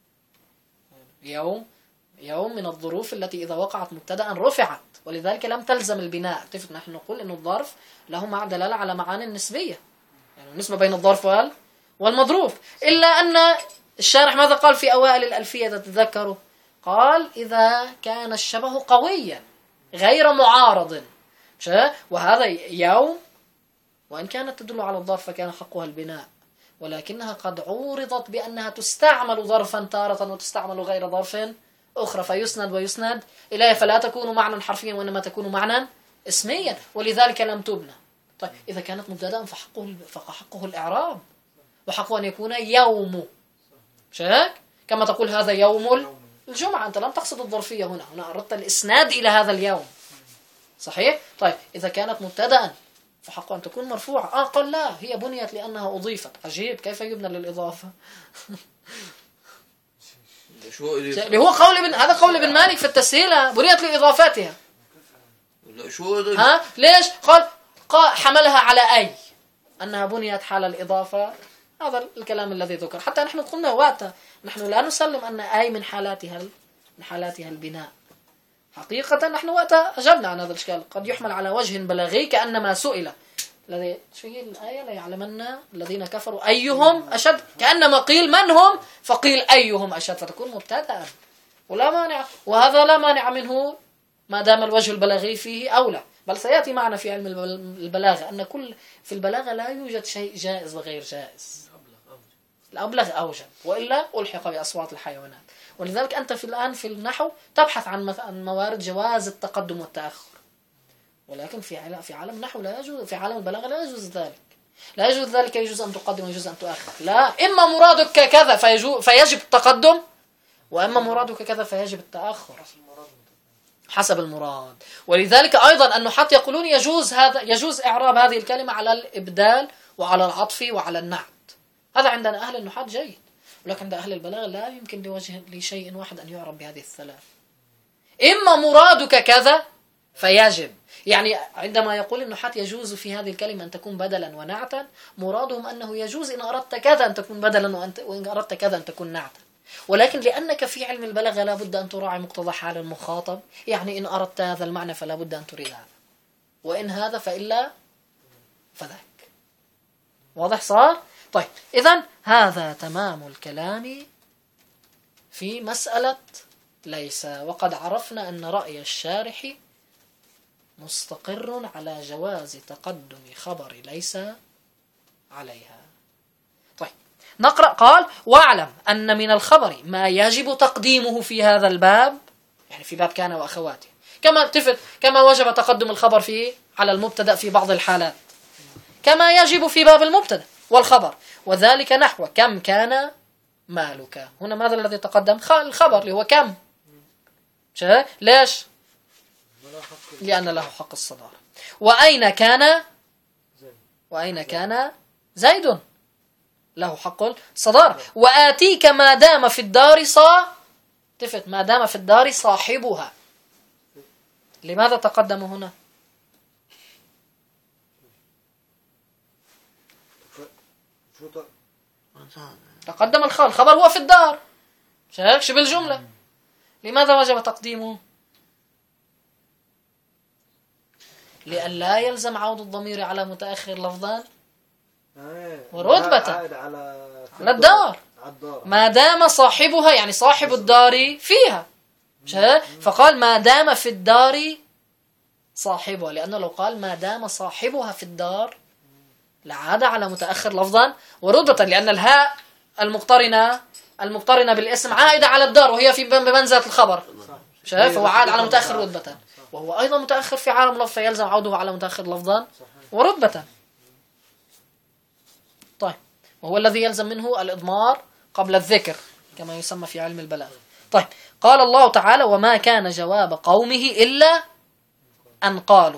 يوم يوم من الظروف التي إذا وقعت مبتدأ رفعت، ولذلك لم تلزم البناء. اتفق نحن نقول إنه الظرف له مع دلالة على معاني نسبية، يعني النسبة بين الظرف والمظروف، إلا أن الشارح ماذا قال في أوائل الألفية تتذكروا؟ قال إذا كان الشبه قويا غير معارض، وهذا يوم وإن كانت تدل على الظرف فكان حقها البناء، ولكنها قد عورضت بأنها تستعمل ظرفا تارة وتستعمل غير ظرف أخرى، فيسند ويسند إليه، فلا تكون معنى حرفيا وإنما تكون معنى اسميا، ولذلك لم تبنى. طيب إذا كانت مبتدأ فحقه فحقه الإعراب، وحقه أن يكون يوم، مش هيك؟ كما تقول هذا يوم الجمعة، أنت لم تقصد الظرفية هنا، هنا أردت الإسناد إلى هذا اليوم، صحيح؟ طيب إذا كانت مبتدأ فحقه أن تكون مرفوعة. آه قال لا، هي بنيت لأنها أضيفت. عجيب، كيف يبنى للإضافة؟ اللي هو قول ابن هذا قول ابن مالك في التسهيل، بنيت لإضافتها. شو ها ليش؟ قال حملها على أي أنها بنيت حال الإضافة. هذا الكلام الذي ذكر، حتى نحن قلنا وقتها نحن لا نسلم أن أي من حالاتها من حالاتها البناء. حقيقة نحن وقتها أجبنا عن هذا الإشكال، قد يحمل على وجه بلاغي كأنما سئل الذي شو هي الآية لا يعلمن الذين كفروا أيهم أشد، كأنما قيل من هم فقيل أيهم أشد، فتكون مبتدأ ولا مانع، وهذا لا مانع منه ما دام الوجه البلاغي فيه أولى. بل سيأتي معنا في علم البلاغة أن كل في البلاغة لا يوجد شيء جائز وغير جائز، الأبلغ أوجب، وإلا ألحق بأصوات الحيوانات. ولذلك أنت في الآن في النحو تبحث عن موارد جواز التقدم والتأخر، ولكن في في عالم النحو لا يجوز، في عالم البلاغة لا يجوز ذلك، لا يجوز ذلك، يجوز أن تقدم ويجوز أن تؤخر. لا، إما مرادك كذا فيجب التقدم، وإما مرادك كذا فيجب التأخر حسب المراد. ولذلك أيضا النحاة يقولون يجوز هذا يجوز إعراب هذه الكلمة على الإبدال وعلى العطف وعلى النعت. هذا عندنا أهل النحاة جيد، ولكن عند أهل البلاغة لا يمكن لوجه لشيء واحد أن يعرب بهذه الثلاث. إما مرادك كذا فيجب، يعني عندما يقول النحاة يجوز في هذه الكلمة أن تكون بدلا ونعتا، مرادهم أنه يجوز إن أردت كذا أن تكون بدلا وإن أردت كذا أن تكون نعتا. ولكن لأنك في علم البلاغة لا بد أن تراعي مقتضى حال المخاطب، يعني إن أردت هذا المعنى فلا بد أن تريد هذا، وإن هذا فإلا فذاك. واضح صار؟ طيب إذن هذا تمام الكلام في مسألة ليس، وقد عرفنا أن رأي الشارح مستقر على جواز تقدم خبر ليس عليها. طيب نقرأ. قال: واعلم أن من الخبر ما يجب تقديمه في هذا الباب، يعني في باب كان وأخواته، كما تفت كما وجب تقدم الخبر في على المبتدأ في بعض الحالات، كما يجب في باب المبتدأ والخبر، وذلك نحو كم كان مالك. هنا ماذا الذي تقدم؟ الخبر اللي هو كم. ليش؟ لأن له حق الصدارة. وأين كان وأين كان زيد له حق الصدارة. وآتيك ما دام في الدار صا تفت ما دام في الدار صاحبها. لماذا تقدم هنا؟ تقدم الخبر، الخبر هو في الدار، شايف بالجملة. لماذا وجب تقديمه؟ لأن لا يلزم عود الضمير على متأخر لفظا ورتبة على الدار، ما دام صاحبها يعني صاحب الدار فيها، فقال ما دام في الدار صاحبها، لأنه لو قال ما دام صاحبها في الدار لعاد على متأخر لفظا ورتبة، لأن الهاء المقترنة المقترنة بالاسم عائدة على الدار وهي في بمنزلة الخبر، شايف؟ هو عاد على متأخر رتبة، وهو أيضا متأخر في عالم لفظ، فيلزم عوده على متأخر لفظا ورتبة. طيب، وهو الذي يلزم منه الإضمار قبل الذكر كما يسمى في علم البلاغة. طيب، قال الله تعالى: وما كان جواب قومه إلا أن قالوا.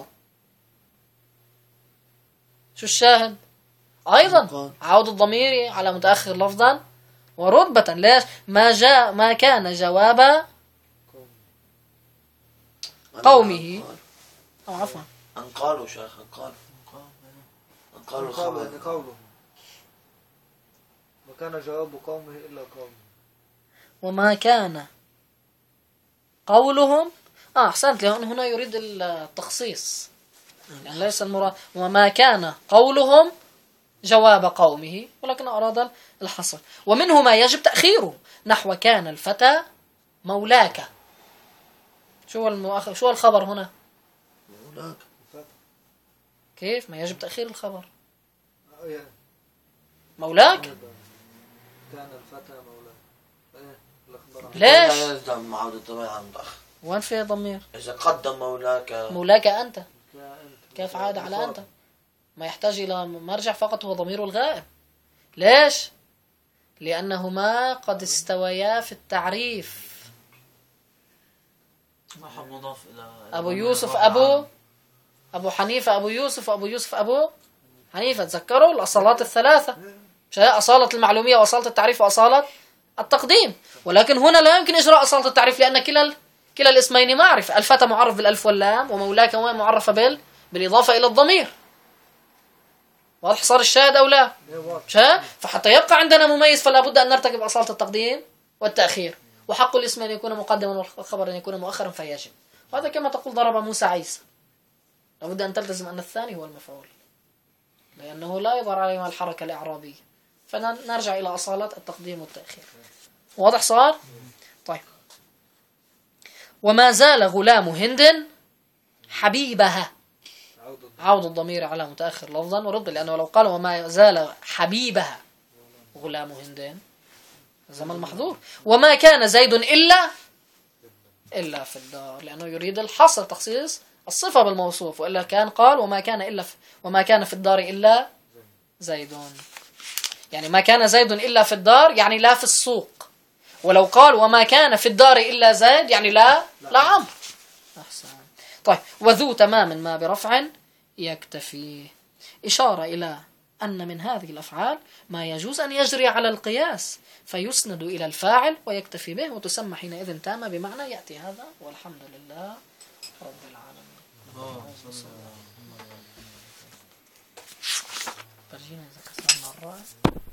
شو الشاهد؟ أيضا عود الضمير على متأخر لفظا ورتبة. ليش؟ ما جاء ما كان جواب قومه أو عفوا أن قالوا شيخ أن قالوا أن قالوا الخبر قوله وكان جواب قومه إلا قومه. وما كان قولهم آه أحسنت، لأن هنا يريد التخصيص، يعني ليس المراد وما كان قولهم جواب قومه، ولكن أراد الحصر. ومنه ما يجب تأخيره، نحو كان الفتى مولاك. شو المؤخر؟ شو الخبر هنا؟ مولاك. كيف ما يجب تأخير الخبر؟ مولاك. كان الفتى مولاك. ليش؟ لا يلزم عود الضمير عن متأخر. وين في ضمير؟ إذا قدم مولاك مولاك أنت كيف عاد على أنت؟ ما يحتاج إلى مرجع فقط هو ضمير الغائب. ليش؟ لأنهما قد استويا في التعريف. مضاف إلى أبو يوسف أبو أبو حنيفة أبو يوسف وأبو يوسف أبو حنيفة. تذكروا الأصالات الثلاثة، أصالة المعلومية وأصالة التعريف وأصالة التقديم. ولكن هنا لا يمكن إجراء أصالة التعريف لأن كلا كلا الاسمين معرفة. الفتى معرف بالألف واللام، ومولاك معرفة بال بالإضافة إلى الضمير. واضح صار الشاهد أو لا؟ شاهد. فحتى يبقى عندنا مميز فلا بد أن نرتكب أصالة التقديم والتأخير. وحق الاسم أن يكون مقدما والخبر أن يكون مؤخرا فيجب. وهذا كما تقول ضرب موسى عيسى، لابد أن تلتزم أن الثاني هو المفعول لأنه لا يظهر عليه الحركة الإعرابية. فنرجع إلى أصالة التقديم والتأخير. واضح صار؟ طيب. وما زال غلام هند حبيبها، عود الضمير على متأخر لفظا ورد، لأنه لو قال وما زال حبيبها غلام هند زمن المحظور. وما كان زيد إلا إلا في الدار، لأنه يريد الحصر تخصيص الصفة بالموصوف، وإلا كان قال وما كان إلا في وما كان في الدار إلا زيد. يعني ما كان زيد إلا في الدار يعني لا في السوق. ولو قال وما كان في الدار إلا زيد يعني لا لا عمرو. أحسن. طيب. وذو تمام ما برفع يكتفي. إشارة إلى أن من هذه الأفعال ما يجوز أن يجري على القياس فيسند إلى الفاعل ويكتفي به، وتسمى حينئذ تامة بمعنى يأتي. هذا والحمد لله رب العالمين. فرجينا إذا كسرنا الراء.